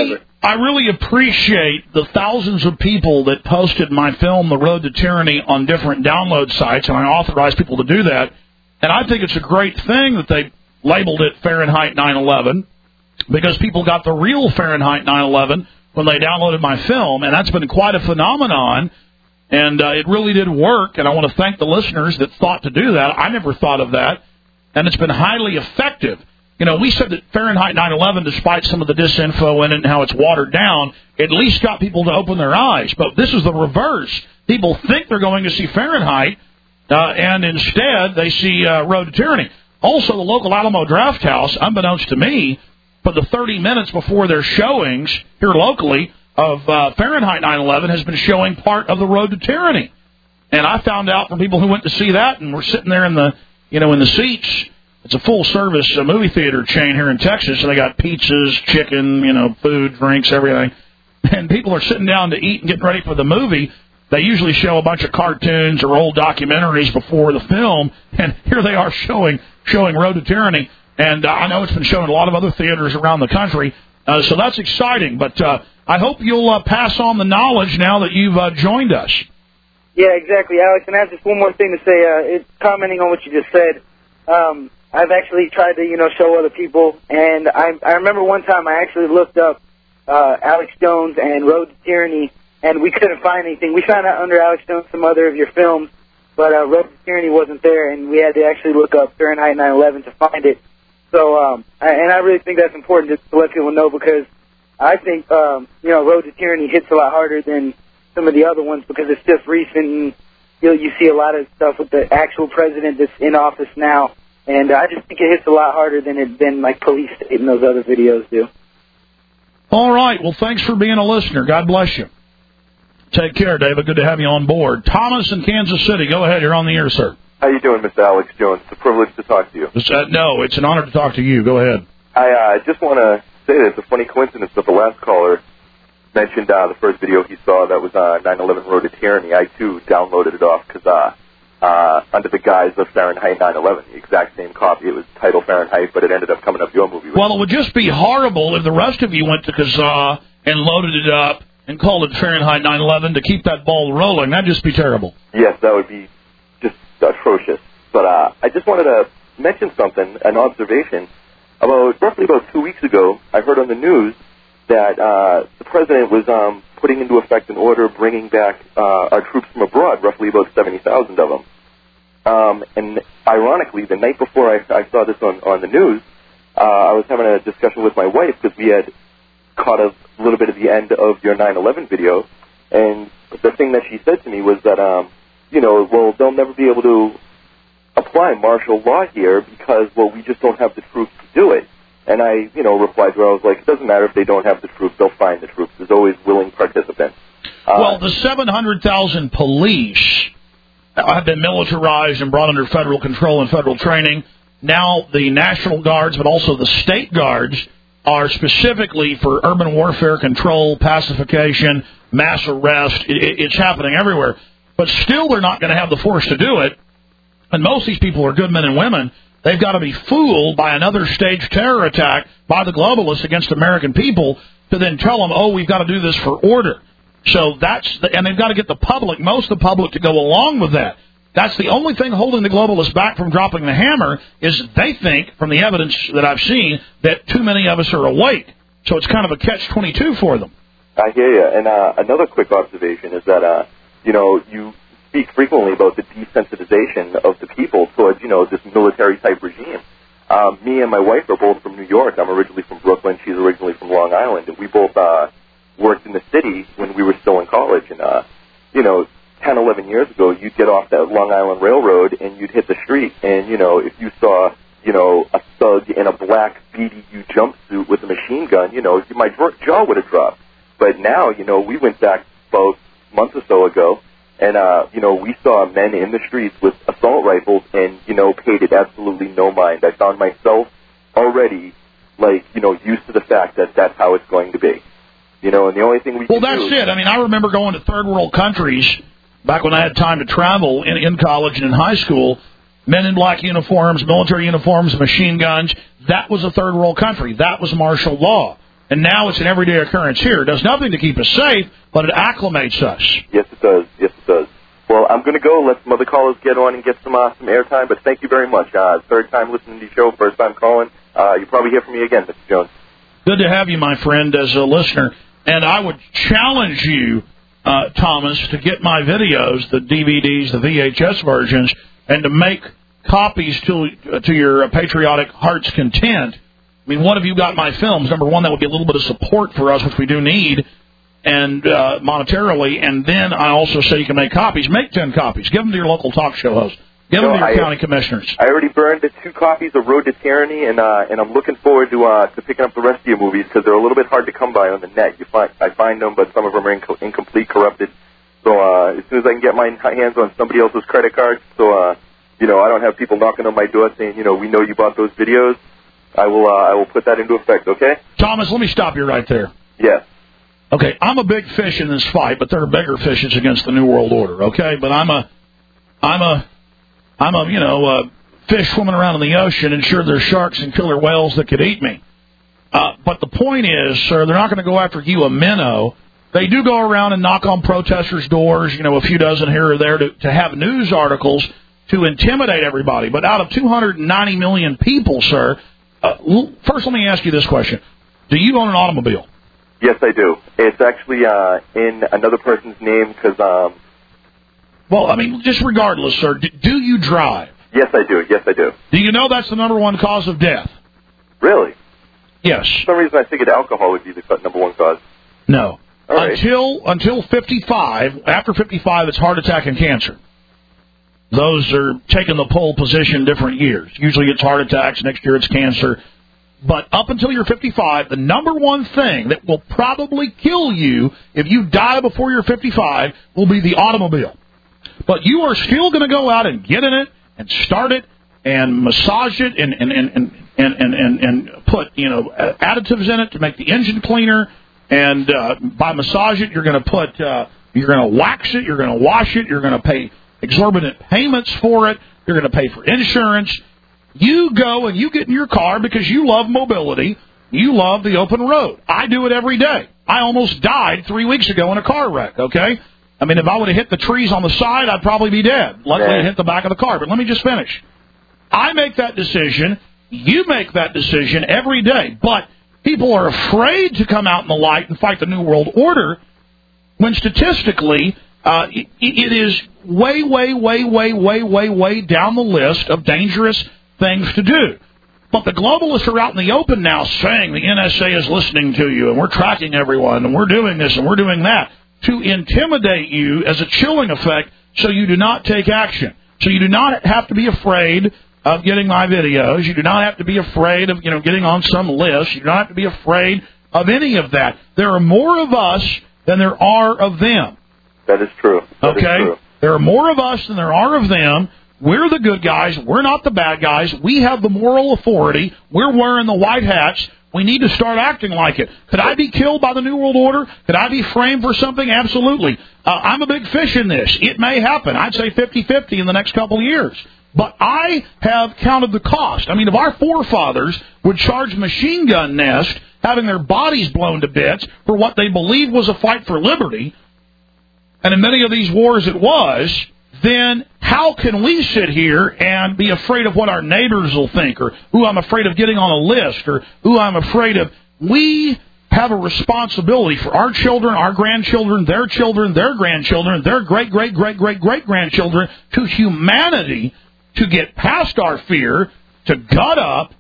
Speaker 2: I really appreciate the thousands of people that posted my film, The Road to Tyranny, on different download sites, and I authorize people to do that. And I think it's a great thing that they labeled it Fahrenheit 9/11, because people got the real Fahrenheit 9/11 when they downloaded my film, and that's been quite a phenomenon, and it really did work, and I want to thank the listeners that thought to do that. I never thought of that, and it's been highly effective. We said that Fahrenheit 9/11, despite some of the disinfo in it and how it's watered down, at least got people to open their eyes, but this is the reverse. People think they're going to see Fahrenheit, and instead they see Road to Tyranny. Also, the local Alamo Draft House, unbeknownst to me, for the 30 minutes before their showings here locally of Fahrenheit 9/11 has been showing part of The Road to Tyranny. And I found out from people who went to see that and were sitting there in the seats. It's a full-service movie theater chain here in Texas, so they got pizzas, chicken, food, drinks, everything. And people are sitting down to eat and getting ready for the movie. They usually show a bunch of cartoons or old documentaries before the film, and here they are showing Road to Tyranny. And I know it's been shown in a lot of other theaters around the country, so that's exciting. But I hope you'll pass on the knowledge now that you've joined us.
Speaker 13: Yeah, exactly, Alex. And I have just one more thing to say. Commenting on what you just said, I've actually tried to, show other people. And I remember one time I actually looked up Alex Jones and Road to Tyranny, and we couldn't find anything. We found out under Alex Jones some other of your films, but Road to Tyranny wasn't there, and we had to actually look up Fahrenheit 9/11 to find it. So, and I really think that's important to let people know, because I think, Road to Tyranny hits a lot harder than some of the other ones, because it's just recent, and you see a lot of stuff with the actual president that's in office now, and I just think it hits a lot harder than like Police State and those other videos do.
Speaker 2: All right. Well, thanks for being a listener. God bless you. Take care, David. Good to have you on board. Thomas in Kansas City. Go ahead. You're on the air, sir.
Speaker 14: How you doing, Mr. Alex Jones? It's a privilege to talk to you.
Speaker 2: No, it's an honor to talk to you. Go ahead.
Speaker 14: I just want to say that it's a funny coincidence that the last caller mentioned the first video he saw that was 9/11 Road to Tyranny. I, too, downloaded it off because under the guise of Fahrenheit 9/11, the exact same copy. It was titled Fahrenheit, but it ended up coming up your movie.
Speaker 2: Well, it would just be horrible if the rest of you went to Kazaa and loaded it up and called it Fahrenheit 9/11 to keep that ball rolling. That'd just be terrible.
Speaker 14: Yes, that would be just atrocious. But I just wanted to mention something, an observation. Roughly about 2 weeks ago, I heard on the news that the president was putting into effect an order bringing back our troops from abroad, roughly about 70,000 of them. And ironically, the night before I saw this on the news, I was having a discussion with my wife because we had caught a little bit of the end of your 9/11 video, and the thing that she said to me was that, well, they'll never be able to apply martial law here because, well, we just don't have the troops to do it. And I, replied to her, I was like, it doesn't matter if they don't have the troops, they'll find the troops. There's always willing participants.
Speaker 2: Well, the 700,000 police have been militarized and brought under federal control and federal training. Now the National Guards, but also the state guards, are specifically for urban warfare control, pacification, mass arrest. It's happening everywhere. But still they're not going to have the force to do it. And most of these people are good men and women. They've got to be fooled by another staged terror attack by the globalists against American people to then tell them, oh, we've got to do this for order. So and they've got to get the public, most of the public, to go along with that. That's the only thing holding the globalists back from dropping the hammer is they think, from the evidence that I've seen, that too many of us are awake. So it's kind of a catch-22 for them.
Speaker 14: I hear you. And another quick observation is that, you speak frequently about the desensitization of the people towards, this military-type regime. me and my wife are both from New York. I'm originally from Brooklyn. She's originally from Long Island. And we both worked in the city when we were still in college. And, 10, 11 years ago, you'd get off that Long Island Railroad and you'd hit the street. And, if you saw, a thug in a black BDU jumpsuit with a machine gun, my jaw would have dropped. But now, we went back about a month or so ago, and, we saw men in the streets with assault rifles and, paid it absolutely no mind. I found myself already, used to the fact that that's how it's going to be. And the only thing we can
Speaker 2: that's
Speaker 14: do...
Speaker 2: it. I mean, I remember going to third world countries back when I had time to travel in college and in high school. Men in black uniforms, military uniforms, machine guns. That was a third world country. That was martial law. And now it's an everyday occurrence here. It does nothing to keep us safe, but it acclimates us.
Speaker 14: Yes, it does. Yes, it does. Well, I'm going to go. Let some other callers get on and get some airtime, but thank you very much. Third time listening to your show, first time calling. You'll probably hear from me again, Mr. Jones.
Speaker 2: Good to have you, my friend, as a listener. And I would challenge you, Thomas, to get my videos, the DVDs, the VHS versions, and to make copies to your patriotic heart's content. I mean, what have you got my films? Number one, that would be a little bit of support for us, which we do need, and monetarily. And then I also say you can make copies. Make 10 copies. Give them to your local talk show host. Give them to your county commissioners.
Speaker 14: I already burned the 2 copies of Road to Tyranny, and I'm looking forward to picking up the rest of your movies because they're a little bit hard to come by on the net. I find them, but some of them are incomplete, corrupted. So as soon as I can get my hands on somebody else's credit card, so I don't have people knocking on my door saying, we know you bought those videos. I will put that into effect. Okay.
Speaker 2: Thomas, let me stop you right there.
Speaker 14: Yes.
Speaker 2: Okay, I'm a big fish in this fight, but there are bigger fishes against the New World Order. Okay, but I'm a fish swimming around in the ocean, and sure, there's sharks and killer whales that could eat me. But the point is, sir, they're not going to go after you, a minnow. They do go around and knock on protesters' doors, a few dozen here or there to have news articles to intimidate everybody. But out of 290 million people, sir, first let me ask you this question. Do you own an automobile?
Speaker 14: Yes, I do. It's actually in another person's name because...
Speaker 2: Well, I mean, just regardless, sir, do you drive?
Speaker 14: Yes, I do. Yes, I do.
Speaker 2: Do you know that's the number one cause of death?
Speaker 14: Really?
Speaker 2: Yes.
Speaker 14: For some reason, I figured alcohol would be the number one cause.
Speaker 2: No.
Speaker 14: All right.
Speaker 2: Until 55, after 55, it's heart attack and cancer. Those are taking the pole position different years. Usually it's heart attacks, next year it's cancer. But up until you're 55, the number one thing that will probably kill you if you die before you're 55 will be the automobile. But you are still going to go out and get in it and start it and massage it and put additives in it to make the engine cleaner. And by massage it, you're going to wax it, you're going to wash it, you're going to pay exorbitant payments for it, you're going to pay for insurance. You go and you get in your car because you love mobility, you love the open road. I do it every day. I almost died 3 weeks ago in a car wreck, okay? I mean, if I would have hit the trees on the side, I'd probably be dead. Luckily, I hit the back of the car. But let me just finish. I make that decision. You make that decision every day. But people are afraid to come out in the light and fight the New World Order when statistically it is way, way, way, way, way, way, way down the list of dangerous things to do. But the globalists are out in the open now saying the NSA is listening to you and we're tracking everyone and we're doing this and we're doing that to intimidate you as a chilling effect so you do not take action. So you do not have to be afraid of getting my videos. You do not have to be afraid of, getting on some list. You do not have to be afraid of any of that. There are more of us than there are of them.
Speaker 14: That is true. That is true.
Speaker 2: There are more of us than there are of them. We're the good guys. We're not the bad guys. We have the moral authority. We're wearing the white hats. We need to start acting like it. Could I be killed by the New World Order? Could I be framed for something? Absolutely. I'm a big fish in this. It may happen. I'd say 50-50 in the next couple of years. But I have counted the cost. I mean, if our forefathers would charge Machine Gun Nest having their bodies blown to bits for what they believed was a fight for liberty, and in many of these wars it was, then how can we sit here and be afraid of what our neighbors will think, or who I'm afraid of getting on a list, or who I'm afraid of? We have a responsibility for our children, our grandchildren, their grandchildren, their great-great-great-great-great-grandchildren, to humanity, to get past our fear, to gut up,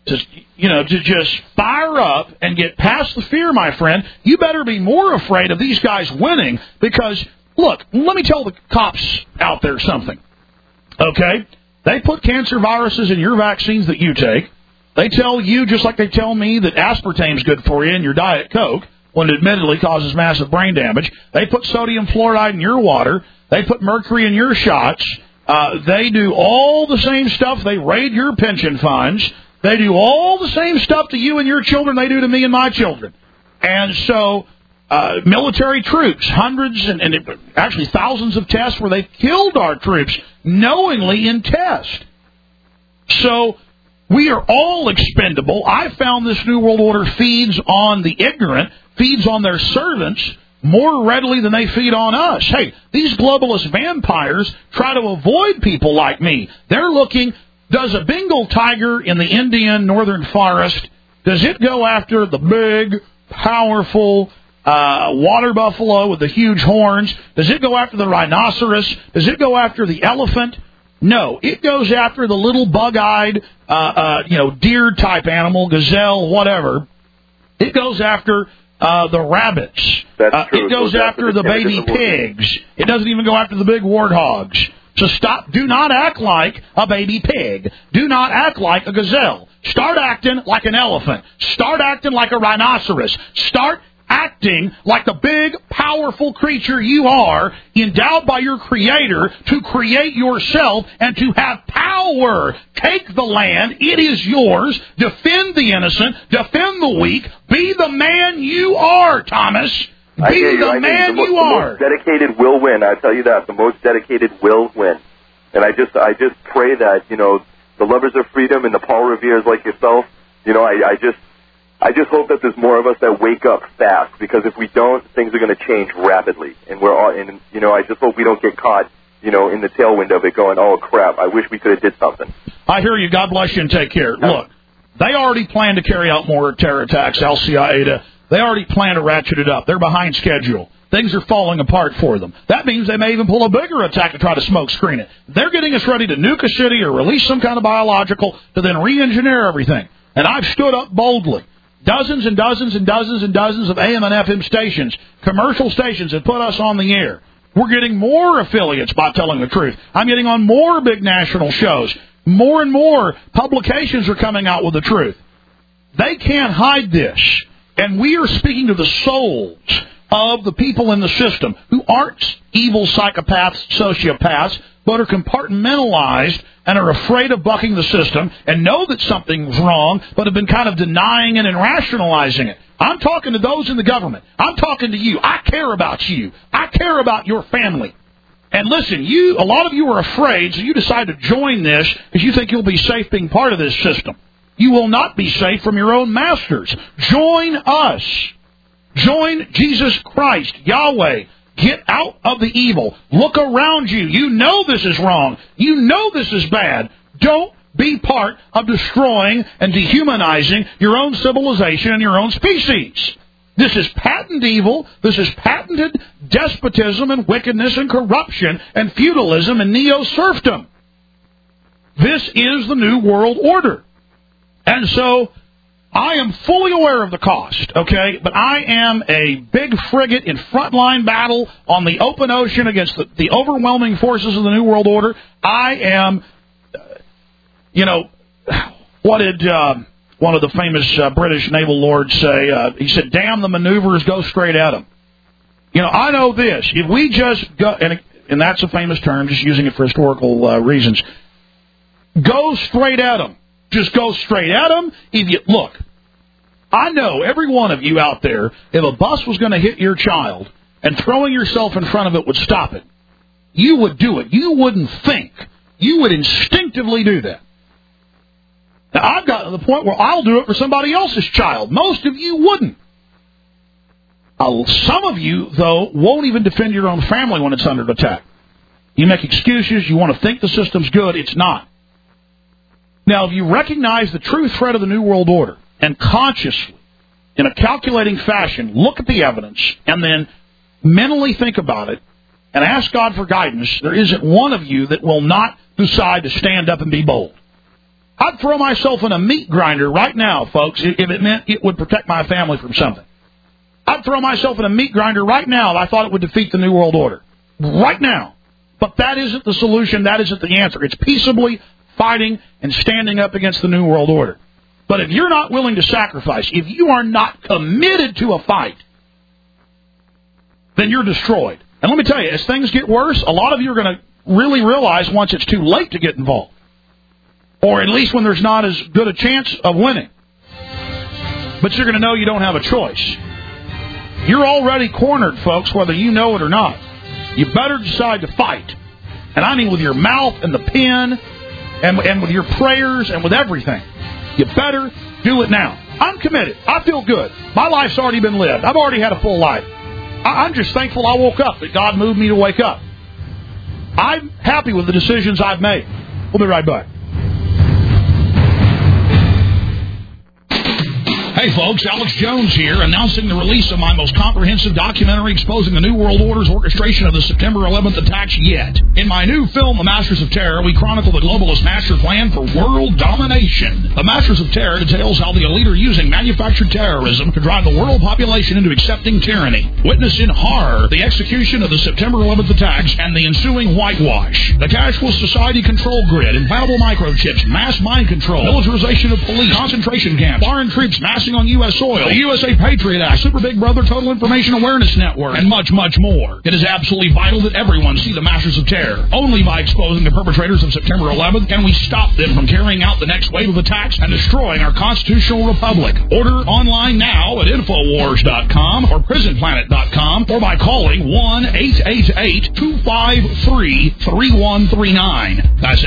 Speaker 2: to just fire up and get past the fear, my friend, you better be more afraid of these guys winning because, look, let me tell the cops out there something, okay? They put cancer viruses in your vaccines that you take. They tell you, just like they tell me, that aspartame's good for you in your Diet Coke, when it admittedly causes massive brain damage. They put sodium fluoride in your water. They put mercury in your shots. They do all the same stuff. They raid your pension funds. They do all the same stuff to you and your children they do to me and my children. And so military troops, hundreds and actually thousands of tests where they've killed our troops knowingly in test. So we are all expendable. I found this New World Order feeds on the ignorant, feeds on their servants more readily than they feed on us. Hey, these globalist vampires try to avoid people like me. They're looking, does a Bengal tiger in the Indian northern forest, does it go after the big, powerful water buffalo with the huge horns? Does it go after the rhinoceros? Does it go after the elephant? No, it goes after the little bug-eyed, deer-type animal, gazelle, whatever. It goes after the rabbits.
Speaker 14: That's true.
Speaker 2: It goes after the baby pigs. It doesn't even go after the big warthogs. So stop. Do not act like a baby pig. Do not act like a gazelle. Start acting like an elephant. Start acting like a rhinoceros. Start acting like the big, powerful creature you are, endowed by your Creator to create yourself and to have power. Take the land. It is yours. Defend the innocent. Defend the weak. Be the man you are, Thomas. Be the man you are.
Speaker 14: The most dedicated will win. I tell you that. The most dedicated will win. And I just pray that, the lovers of freedom and the Paul Revere's like yourself, I just hope that there's more of us that wake up fast, because if we don't, things are going to change rapidly. And I just hope we don't get caught, in the tailwind of it going, oh, crap, I wish we could have did something.
Speaker 2: I hear you. God bless you and take care. Look, they already plan to carry out more terror attacks, Al-Qaeda. They already plan to ratchet it up. They're behind schedule. Things are falling apart for them. That means they may even pull a bigger attack to try to smoke screen it. They're getting us ready to nuke a city or release some kind of biological to then re-engineer everything. And I've stood up boldly. Dozens and dozens and dozens and dozens of AM and FM stations, commercial stations that put us on the air. We're getting more affiliates by telling the truth. I'm getting on more big national shows. More and more publications are coming out with the truth. They can't hide this. And we are speaking to the souls of the people in the system who aren't evil psychopaths, sociopaths, but are compartmentalized and are afraid of bucking the system and know that something's wrong, but have been kind of denying it and rationalizing it. I'm talking to those in the government. I'm talking to you. I care about you. I care about your family. And listen, a lot of you are afraid, so you decide to join this because you think you'll be safe being part of this system. You will not be safe from your own masters. Join us. Join Jesus Christ, Yahweh. Get out of the evil. Look around you. You know this is wrong. You know this is bad. Don't be part of destroying and dehumanizing your own civilization and your own species. This is patent evil. This is patented despotism and wickedness and corruption and feudalism and neo-serfdom. This is the New World Order. And so I am fully aware of the cost, okay? But I am a big frigate in frontline battle on the open ocean against the overwhelming forces of the New World Order. I am, what did one of the famous British naval lords say? He said, damn the maneuvers, go straight at them. I know this. If we just go, and that's a famous term, just using it for historical reasons, go straight at them. Just go straight at them. Look, I know every one of you out there, if a bus was going to hit your child and throwing yourself in front of it would stop it, you would do it. You wouldn't think. You would instinctively do that. Now, I've gotten to the point where I'll do it for somebody else's child. Most of you wouldn't. Some of you, though, won't even defend your own family when it's under attack. You make excuses. You want to think the system's good. It's not. Now, if you recognize the true threat of the New World Order and consciously, in a calculating fashion, look at the evidence and then mentally think about it and ask God for guidance, there isn't one of you that will not decide to stand up and be bold. I'd throw myself in a meat grinder right now, folks, if it meant it would protect my family from something. I'd throw myself in a meat grinder right now if I thought it would defeat the New World Order. Right now. But that isn't the solution. That isn't the answer. It's peaceably fighting and standing up against the New World Order. But if you're not willing to sacrifice, if you are not committed to a fight, then you're destroyed. And let me tell you, as things get worse, a lot of you are going to really realize once it's too late to get involved. Or at least when there's not as good a chance of winning. But you're going to know you don't have a choice. You're already cornered, folks, whether you know it or not. You better decide to fight. And I mean with your mouth and the pen and with your prayers and with everything. You better do it now. I'm committed. I feel good. My life's already been lived. I've already had a full life. I'm just thankful I woke up, that God moved me to wake up. I'm happy with the decisions I've made. We'll be right back.
Speaker 5: Hey folks, Alex Jones here, announcing the release of my most comprehensive documentary exposing the New World Order's orchestration of the September 11th attacks yet. In my new film, The Masters of Terror, we chronicle the globalist master plan for world domination. The Masters of Terror details how the elite are using manufactured terrorism to drive the world population into accepting tyranny. Witness in horror the execution of the September 11th attacks and the ensuing whitewash. The cashless society control grid, implantable microchips, mass mind control, militarization of police, concentration camps, foreign troops massing on U.S. soil, the USA Patriot Act, Super Big Brother Total Information Awareness Network, and much, much more. It is absolutely vital that everyone see the Masters of Terror. Only by exposing the perpetrators of September 11th can we stop them from carrying out the next wave of attacks and destroying our constitutional republic. Order online now at Infowars.com or PrisonPlanet.com or by calling 1-888-253-3139. That's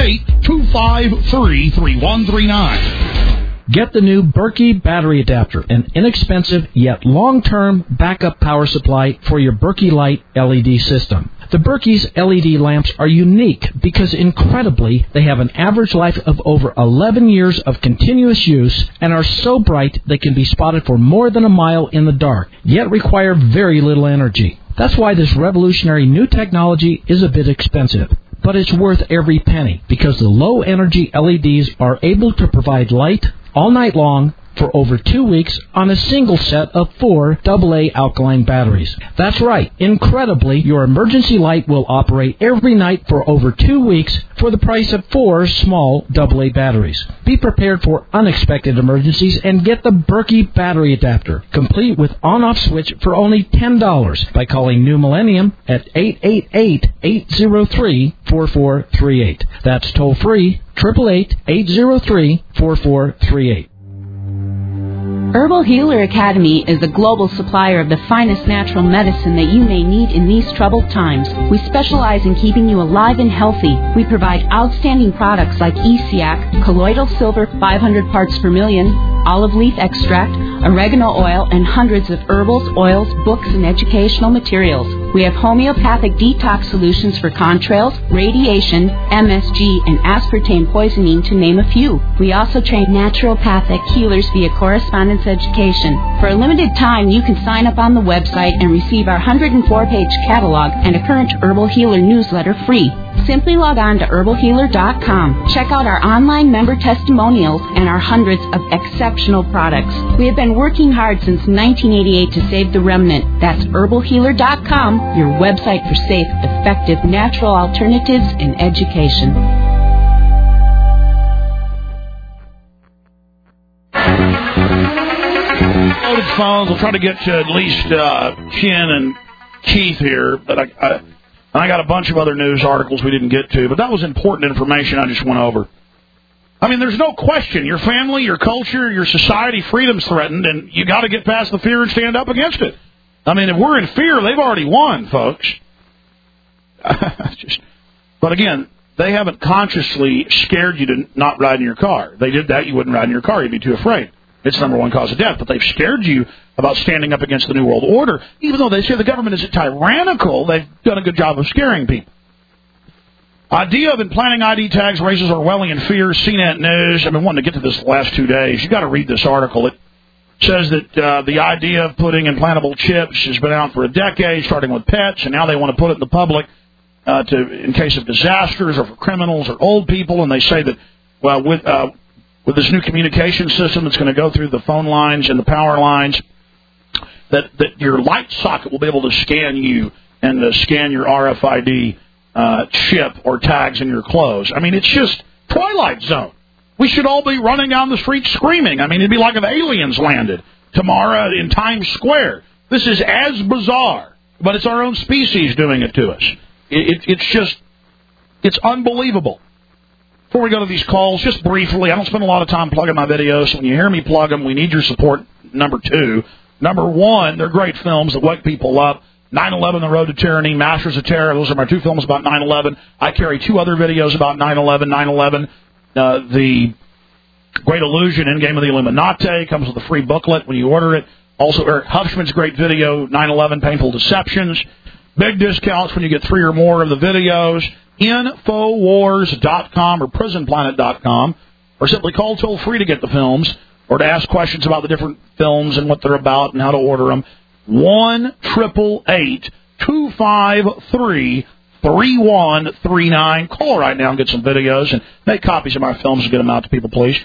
Speaker 5: 888-253-3139.
Speaker 6: Get the new Berkey battery adapter, an inexpensive yet long-term backup power supply for your Berkey Light LED system. The Berkey's LED lamps are unique because, incredibly, they have an average life of over 11 years of continuous use and are so bright they can be spotted for more than a mile in the dark, yet require very little energy. That's why this revolutionary new technology is a bit expensive. But it's worth every penny because the low-energy LEDs are able to provide light all night long for over 2 weeks on a single set of 4 AA alkaline batteries. That's right. Incredibly, your emergency light will operate every night for over 2 weeks for the price of 4 small AA batteries. Be prepared for unexpected emergencies and get the Berkey battery adapter, complete with on-off switch for only $10 by calling New Millennium at 888-803-4438. That's toll-free, 888-803-4438.
Speaker 15: Herbal Healer Academy is a global supplier of the finest natural medicine that you may need in these troubled times. We specialize in keeping you alive and healthy. We provide outstanding products like ESIAC, colloidal silver 500 parts per million, olive leaf extract, oregano oil, and hundreds of herbals, oils, books, and educational materials. We have homeopathic detox solutions for contrails, radiation, MSG, and aspartame poisoning, to name a few. We also train naturopathic healers via correspondence education. For a limited time, you can sign up on the website and receive our 104-page catalog and a current Herbal Healer newsletter free. Simply log on to herbalhealer.com. Check out our online member testimonials and our hundreds of exceptional products. We have been working hard since 1988 to save the remnant. That's herbalhealer.com, your website for safe, effective, natural alternatives in education.
Speaker 2: Loaded phones. We'll try to get to at least Ken and Keith here, but I got a bunch of other news articles we didn't get to, but that was important information I just went over. I mean, there's no question. Your family, your culture, your society, freedom's threatened, and you got to get past the fear and stand up against it. I mean, if we're in fear, they've already won, folks. But again, they haven't consciously scared you to not ride in your car. If they did that, you wouldn't ride in your car. You'd be too afraid. It's the number one cause of death. But they've scared you about standing up against the New World Order. Even though they say the government is tyrannical, they've done a good job of scaring people. Idea of implanting ID tags raises Orwellian fears. CNET News. I've been wanting to get to this the last 2 days. You've got to read this article. It says that the idea of putting implantable chips has been out for a decade, starting with pets, and now they want to put it in the public in case of disasters or for criminals or old people. And they say that Well, with this new communication system that's going to go through the phone lines and the power lines, that your light socket will be able to scan you and scan your RFID chip or tags in your clothes. I mean, it's just Twilight Zone. We should all be running down the street screaming. I mean, it'd be like if aliens landed tomorrow in Times Square. This is as bizarre, but it's our own species doing it to us. It's unbelievable. Before we go to these calls, just briefly, I don't spend a lot of time plugging my videos. So when you hear me plug them, we need your support, number 2. Number 1, they're great films that wake people up. 9/11, The Road to Tyranny, Masters of Terror. Those are my 2 films about 9/11. I carry 2 other videos about 9/11. 9/11, The Great Illusion, Endgame of the Illuminati, comes with a free booklet when you order it. Also, Eric Huffman's great video, 9/11, Painful Deceptions. Big discounts when you get 3 or more of the videos. Infowars.com or prisonplanet.com, or simply call toll-free to get the films or to ask questions about the different films and what they're about and how to order them. 1-888-253-3139. Call right now and get some videos and make copies of my films and get them out to people, please.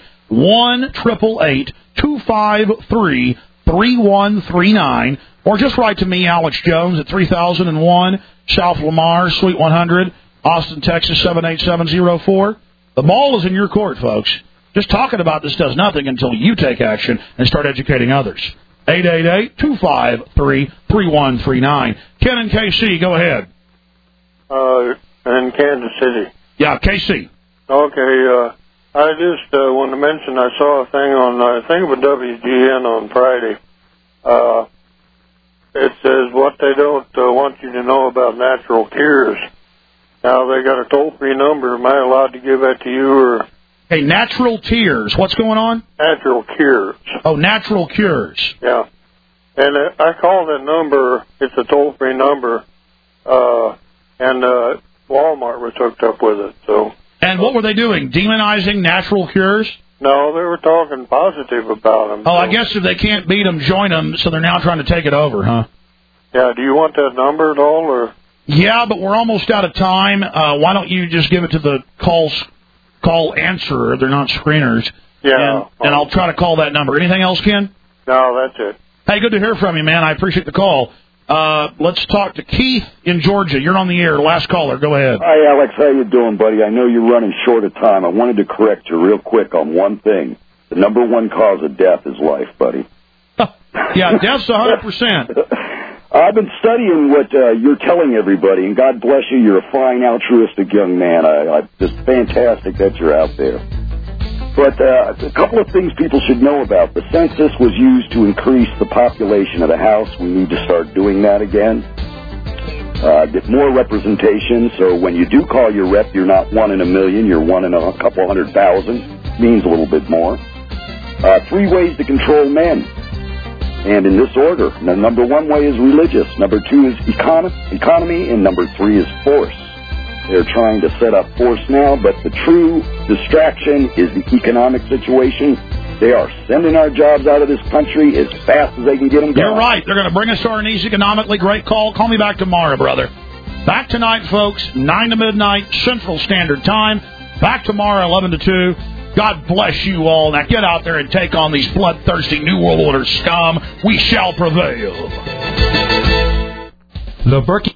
Speaker 2: 1-888-253-3139. Or just write to me, Alex Jones, at 3001 South Lamar, Suite 100, Austin, Texas, 78704. The ball is in your court, folks. Just talking about this does nothing until you take action and start educating others. 888-253-3139. Ken and KC, go ahead.
Speaker 16: In Kansas City.
Speaker 2: Yeah, KC.
Speaker 16: Okay, I just want to mention I saw a thing on, I think it was WGN on Friday. It says what they don't want you to know about natural cures. Now, they got a toll-free number. Am I allowed to give that to you? Or?
Speaker 2: Hey, Natural Tears. What's going on?
Speaker 16: Natural Cures.
Speaker 2: Oh, Natural Cures.
Speaker 16: Yeah. And I called that number. It's a toll-free number. And Walmart was hooked up with it. So.
Speaker 2: And what were they doing? Demonizing Natural Cures?
Speaker 16: No, they were talking positive about them.
Speaker 2: Oh, so. I guess if they can't beat them, join them, so they're now trying to take it over, huh?
Speaker 16: Yeah, do you want that number at all, or?
Speaker 2: Yeah, but we're almost out of time. Why don't you just give it to the call answerer? They're not screeners.
Speaker 16: Yeah.
Speaker 2: And I'll try to call that number. Anything else, Ken?
Speaker 16: No, that's it.
Speaker 2: Hey, good to hear from you, man. I appreciate the call. Let's talk to Keith in Georgia. You're on the air. Last caller. Go ahead.
Speaker 17: Hi, Alex. How you doing, buddy? I know you're running short of time. I wanted to correct you real quick on one thing. The number 1 cause of death is life, buddy.
Speaker 2: Yeah, death's 100%.
Speaker 17: I've been studying what you're telling everybody, and God bless you. You're a fine, altruistic young man. It's fantastic that you're out there. But a couple of things people should know about. The census was used to increase the population of the house. We need to start doing that again. Get more representation, so when you do call your rep, you're not 1 in a million, you're 1 in a couple 100,000. Means a little bit more. 3 ways to control men. And in this order, the number 1 way is religious, number 2 is economy, and number 3 is force. They're trying to set up force now, but the true distraction is the economic situation. They are sending our jobs out of this country as fast as they can get them done.
Speaker 2: You're right. They're going to bring us to our knees economically. Great call. Call me back tomorrow, brother. Back tonight, folks, 9 to midnight, Central Standard Time. Back tomorrow, 11 to 2. God bless you all. Now get out there and take on these bloodthirsty New World Order scum. We shall prevail.
Speaker 6: The Berkey